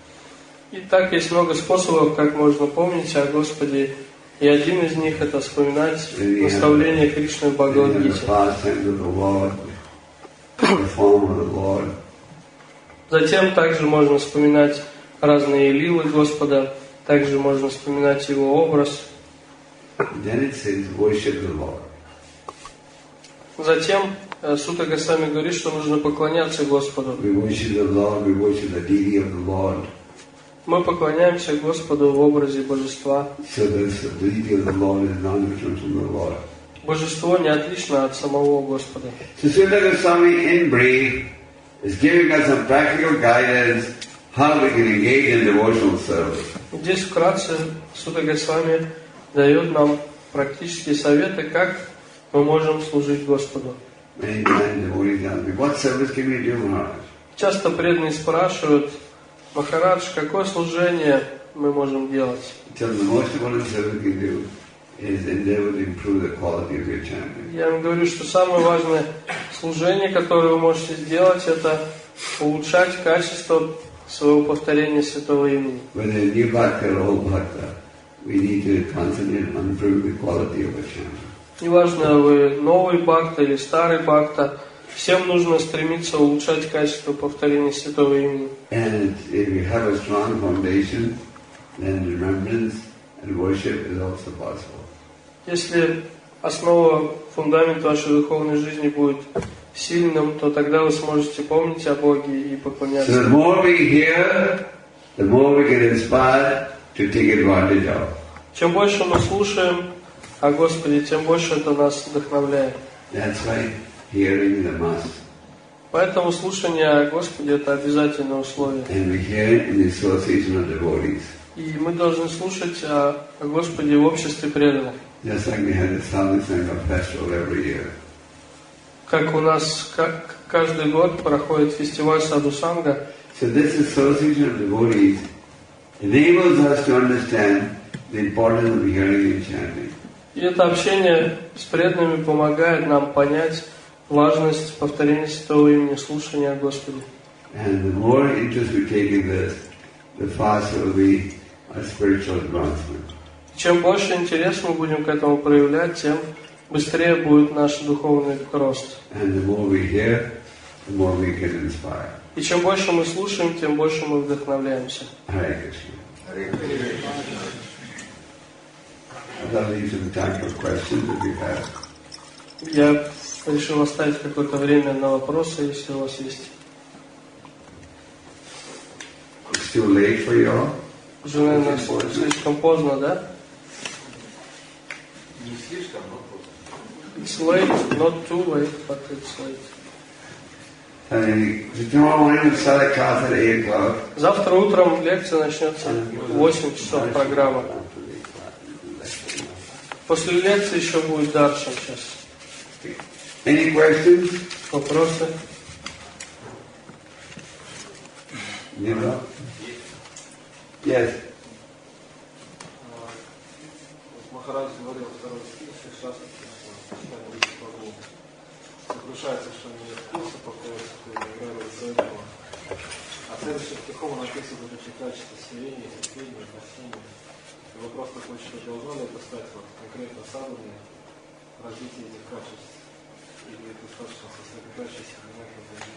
Speaker 3: И так есть много способов, как можно помнить о Господе. И один из них это вспоминать наставления Кришны в Бхагавад-гите. Затем также можно вспоминать разные лилы Господа, также можно вспоминать Его образ. Затем Сутта Госвами говорит, что нужно поклоняться Господу. Мы поклоняемся Господу в образе Божества. Божество не отлично от самого Господа.
Speaker 1: Sutta Goswami, in brief, is giving us some practical guidance how we can engage in devotional service.
Speaker 3: Здесь вкратце Сутта Госвами дает нам практические советы, как мы можем служить Господу.
Speaker 1: Many times devotees ask me, what service can we do, Maharaj?
Speaker 3: Часто преданные спрашивают: Махарадж, какое служение мы можем делать?
Speaker 1: So the most important service you can do is endeavor to improve the quality of your chanting.
Speaker 3: Я им говорю, что самое важное служение, которое вы можете сделать, это улучшать качество своего повторения святого имени.
Speaker 1: Whether new bhakta or old bhakta, we need to concentrate on improving the quality of our chanting.
Speaker 3: Неважно, вы новый бхакта или старый бхакта, всем нужно стремиться улучшать качество повторения святого имени.
Speaker 1: And if you have a strong foundation, then remembrance and worship is also possible.
Speaker 3: Если основа, фундамент вашей духовной жизни будет сильным, то тогда вы сможете помнить о Боге и поклоняться.
Speaker 1: So the more we hear, the more we get inspired to take advantage of.
Speaker 3: Чем больше мы слушаем о Господе, тем больше это нас вдохновляет.
Speaker 1: That's why hearing is a must.
Speaker 3: Поэтому слушание о Господе это обязательное условие.
Speaker 1: And we hear it in the association of devotees.
Speaker 3: И мы должны слушать о, о Господе в обществе преданных.
Speaker 1: Just like we had the Sadhu Sangha festival every year.
Speaker 3: Как у нас как, каждый год проходит фестиваль Саду Санга.
Speaker 1: So this association of devotees enables us to understand the importance of hearing and chanting.
Speaker 3: И это общение с преданными помогает нам понять важность повторения святого имени, слушания о Господе.
Speaker 1: And the more interest we take in this, the faster will be our spiritual advancement.
Speaker 3: Чем больше интерес мы будем к этому проявлять, тем быстрее будет наш духовный рост.
Speaker 1: And the more we hear, the more we get inspired.
Speaker 3: И чем больше мы слушаем, тем больше мы вдохновляемся.
Speaker 1: Hare Krishna. I'll leave some time for questions if you have.
Speaker 3: Я решил оставить какое-то время на вопросы, если у вас есть.
Speaker 1: It's too late for you all?
Speaker 3: Уже, наверное, слишком поздно, да?
Speaker 2: Не слишком, но просто.
Speaker 3: It's late, not too late, but it's late.
Speaker 1: And tomorrow morning we'll start a class at eight o'clock.
Speaker 3: Завтра утром лекция начнется в восемь часов программа. После лекции еще будет даршан сейчас.
Speaker 1: Any questions?
Speaker 3: Вопросы?
Speaker 1: Nima? Yes.
Speaker 4: Махарадж говорил второй стих, сейчас заключается, что не вкуса покоится, кто нравится этого. А следующим стихом он описывает очень качество смирения, терпения, прощения. И вопрос такой, что должно ли это стать вот, конкретно садами развитие этих качеств? Или это достаточно сосредоточиться на этом?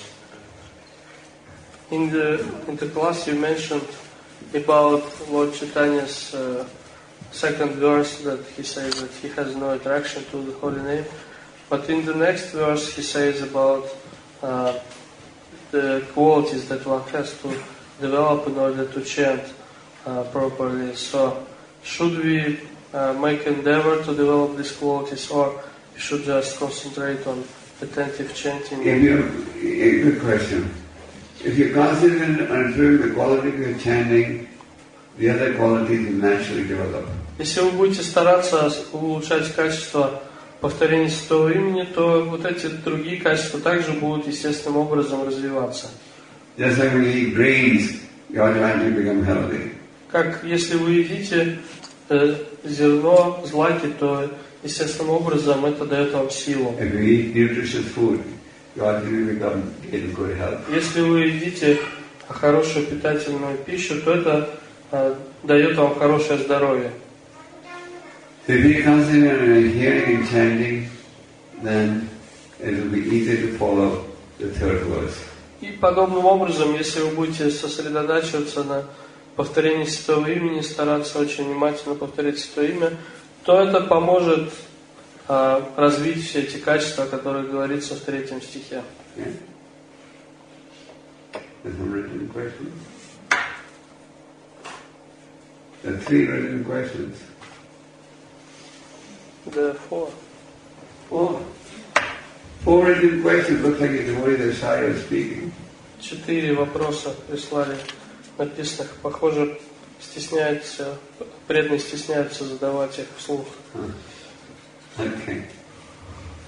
Speaker 3: In the in the class you mentioned about Lord Chaitanya's uh, second verse that he says that he has no attraction to the holy name, but in the next verse he says about uh, the qualities that one has to develop in order to chant uh, properly. So should we uh, make endeavor to develop these qualities, or we should just concentrate on attentive chanting?
Speaker 1: If you, a good question. If you concentrate on improving the quality of your chanting, the other qualities will naturally develop.
Speaker 3: Если вы будете стараться улучшать качество повторения святого имени, то вот эти другие качества также будут естественным образом развиваться.
Speaker 1: Just like when you eat greens, you automatically become healthy.
Speaker 3: Как если вы едите э, зерно, злаки, то естественным образом это дает вам силу.
Speaker 1: If you eat nutritious food, you automatically become in good health.
Speaker 3: Если вы едите хорошую питательную пищу, то это э, дает вам хорошее здоровье.
Speaker 1: So if you concentrate on hearing and chanting, then it will be easy to follow the third verse.
Speaker 3: И подобным образом, если вы будете сосредотачиваться на повторении святого имени, стараться очень внимательно повторять святое имя, то это поможет а, развить все эти качества, о которых говорится в третьем стихе.
Speaker 1: Yeah? There's some written questions. There are three written questions.
Speaker 3: The four.
Speaker 1: Four. Four written questions. Looks like it's the way they're shy of speaking.
Speaker 3: Четыре вопроса прислали написанных. Похоже, стесняются, преданные стесняются задавать их вслух.
Speaker 1: Okay.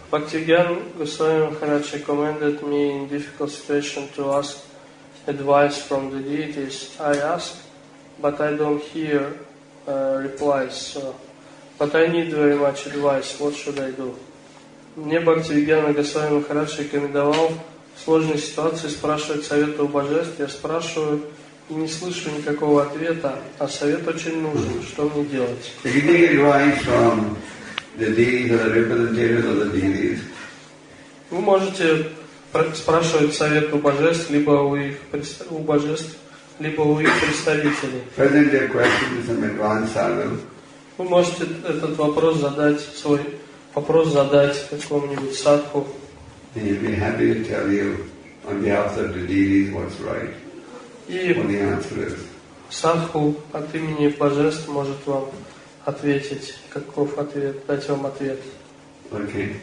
Speaker 3: Bhaktivinoda Goswami Maharaj recommended me in difficult situation to ask advice from the deities. I ask, but I don't hear uh, replies. So, but I need very much advice. What should I do? Мне Бхактивinoda Госвами Махарадж рекомендовал в сложной ситуации спрашивать совета у божеств. Я спрашиваю и не слышу никакого ответа, а совет очень нужен. Что мне делать?
Speaker 1: If you take advice from the deities or the representatives of the deities,
Speaker 3: Вы можете спрашивать совет у божеств, либо у их у божеств, либо у их представителей.
Speaker 1: present your question to some advanced sadhu.
Speaker 3: Вы можете этот вопрос задать, свой вопрос задать какому-нибудь садху.
Speaker 1: And he'll be happy to tell you on behalf of the deities what's right,
Speaker 3: И
Speaker 1: what the answer is.
Speaker 3: садху от имени божеств может вам ответить, каков ответ, дать вам ответ.
Speaker 1: Okay.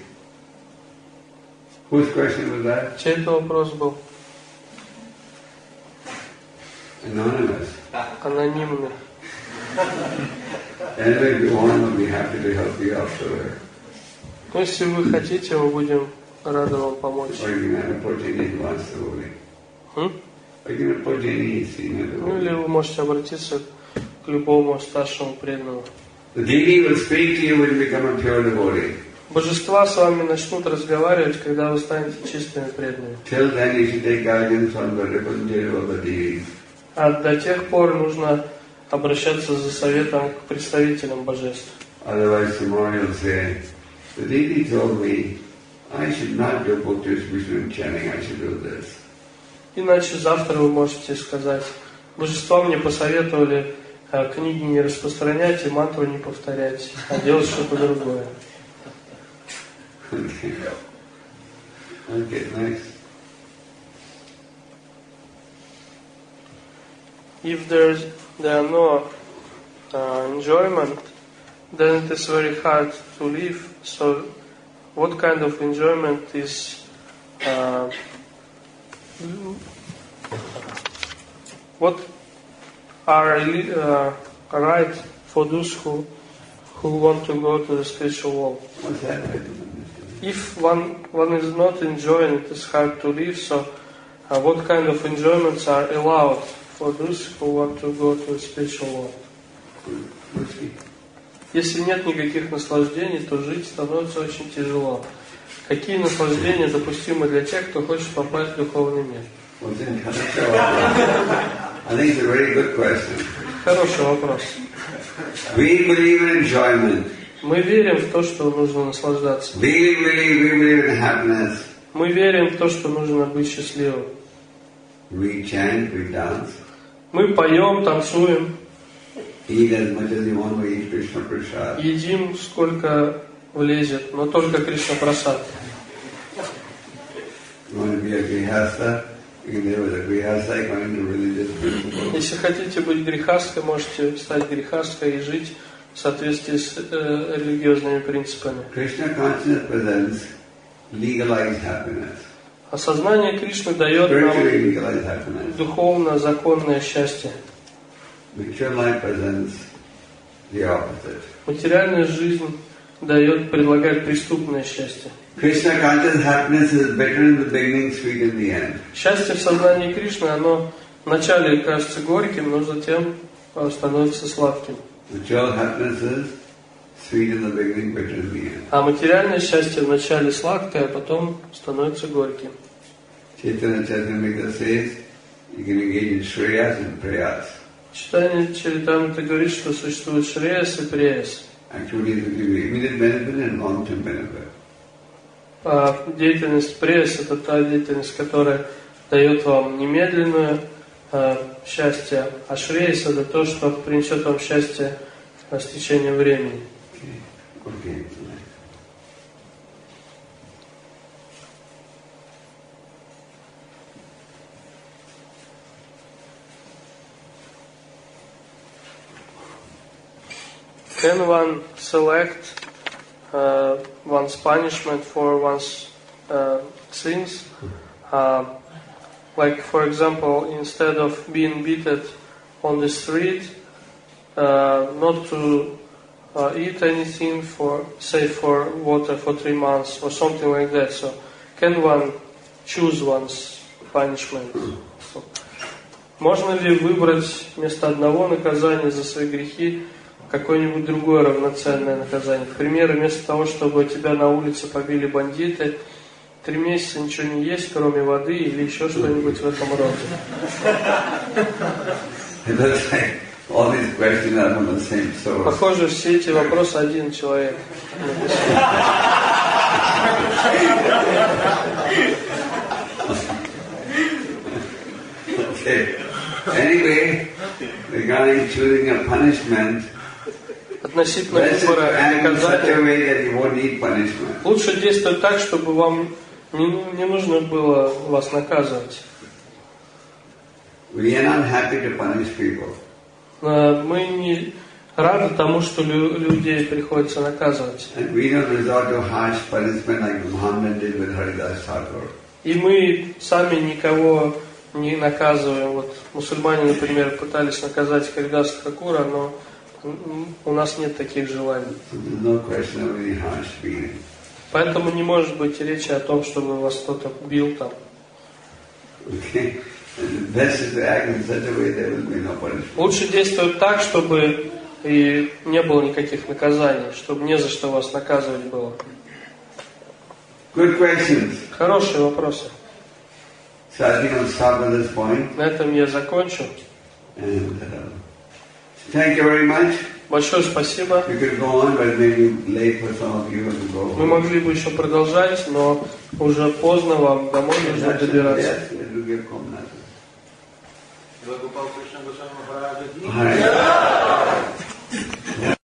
Speaker 1: Whose question was that?
Speaker 3: Чей это вопрос был?
Speaker 1: Anonymous.
Speaker 3: Анонимный.
Speaker 1: Anyway, if you want, we'll be happy to help you afterward.
Speaker 3: Ну, если вы хотите, мы будем рады вам помочь.
Speaker 1: Or you can approach any advanced devotee.
Speaker 3: М?
Speaker 1: Or you can approach any senior
Speaker 3: Ну, или
Speaker 1: devotee.
Speaker 3: вы можете обратиться к любому старшему преданному.
Speaker 1: The deity will speak to you when you become a pure devotee.
Speaker 3: Божества с вами начнут разговаривать, когда вы станете чистыми преданными.
Speaker 1: Till then, you should take guidance from the representative of the deities.
Speaker 3: А до тех пор нужно обращаться за советом к представителям божеств.
Speaker 1: Otherwise, tomorrow you'll say, the deity told me I should not do book distribution and chanting, I should do this.
Speaker 3: Иначе завтра вы можете сказать, божества мне посоветовали а, книги не распространять и мантру не повторять, а делать что-то другое.
Speaker 1: Okay. Okay, next.
Speaker 3: If there's, there are no uh, enjoyment, then it is very hard to live. So, what kind of enjoyment is uh, what are uh, right for those who who want to go to the spiritual world?
Speaker 1: What's that?
Speaker 3: If one one is not enjoying, it is hard to live. So, uh, what kind of enjoyments are allowed for those who want to go to the spiritual world?
Speaker 1: Whiskey.
Speaker 3: Если нет никаких наслаждений, то жить становится очень тяжело. Какие наслаждения допустимы для тех, кто хочет попасть в духовный мир?
Speaker 1: What's in I think it's a very good question.
Speaker 3: Хороший вопрос.
Speaker 1: We believe in enjoyment.
Speaker 3: Мы верим в то, что нужно наслаждаться.
Speaker 1: We believe, we believe in happiness.
Speaker 3: Мы верим в то, что нужно быть счастливым.
Speaker 1: We chant, we dance.
Speaker 3: Мы поем, танцуем,
Speaker 1: Eat as much as you want, we eat Krishna Prasad.
Speaker 3: едим сколько влезет, но только Кришна Прасад.
Speaker 1: You want to be a grihastha, you can live with a grihastha according to religious principles.
Speaker 3: Если хотите быть грехасткой, можете стать грехасткой и жить в соответствии с э, религиозными принципами.
Speaker 1: Krishna consciousness presents legalized happiness.
Speaker 3: Осознание Кришны дает
Speaker 1: Spiritually
Speaker 3: нам
Speaker 1: legalized happiness.
Speaker 3: духовно законное счастье.
Speaker 1: Material life presents the opposite.
Speaker 3: Материальная жизнь дает, предлагает преступное счастье.
Speaker 1: Krishna conscious happiness is better in the beginning, sweet in the end.
Speaker 3: Счастье в сознании Кришны, оно вначале кажется горьким, но затем становится сладким.
Speaker 1: Material happiness is sweet in the beginning, bitter in the end.
Speaker 3: А материальное счастье вначале сладкое, а потом становится горьким.
Speaker 1: Chaitanya Charitamrita says you can engage in shreyas and prayas.
Speaker 3: Читание Чаритамриты говорит, что существует шреяс и преяс.
Speaker 1: Activities that give you immediate benefit and long-term benefit.
Speaker 3: А деятельность преяс — это та деятельность, которая дает вам немедленное а, счастье, а шреяс — это то, что принесет вам счастье а, с течением времени.
Speaker 1: Okay. Okay.
Speaker 3: Can one select uh, one's punishment for one's uh, sins? Uh, like, for example, instead of being beaten on the street, uh, not to uh, eat anything for, say, for water for three months or something like that. So, can one choose one's punishment? So, можно ли выбрать вместо одного наказания за свои грехи какое-нибудь другое равноценное наказание? К примеру, вместо того, чтобы тебя на улице побили бандиты, три месяца ничего не есть, кроме воды или еще что-нибудь в этом роде.
Speaker 1: All these questions are from the same source.
Speaker 3: Похоже, все эти вопросы один человек.
Speaker 1: Okay. Anyway, regarding choosing a punishment,
Speaker 3: относительно выбора наказания, лучше действовать так, чтобы вам не, не нужно было вас наказывать.
Speaker 1: We are not happy to punish people.
Speaker 3: Мы не рады тому, что лю- людей приходится наказывать.
Speaker 1: And we don't resort to harsh punishment like Muhammad did with Haridas Thakur.
Speaker 3: И мы сами никого не наказываем. Вот мусульмане, например, пытались наказать Харидаса Thakura, но у нас нет таких желаний.
Speaker 1: No question of any harsh feeling.
Speaker 3: Поэтому не может быть речи о том, чтобы вас кто-то бил там.
Speaker 1: Okay. And the best is to act in such a way there will be no punishment.
Speaker 3: Лучше действовать так, чтобы и не было никаких наказаний, чтобы не за что вас наказывать было.
Speaker 1: Good questions.
Speaker 3: Хорошие вопросы.
Speaker 1: So I think I'll stop at this point.
Speaker 3: На этом я закончу.
Speaker 1: And uh, thank you very much.
Speaker 3: Большое спасибо.
Speaker 1: You could go on, but maybe late for some of you to go.
Speaker 3: Мы могли бы еще продолжать, но уже поздно, вам домой нужно добираться.
Speaker 1: Yes, it will get home now.
Speaker 2: Gopal Krishna Goswami Maharaj Ji.
Speaker 1: Hare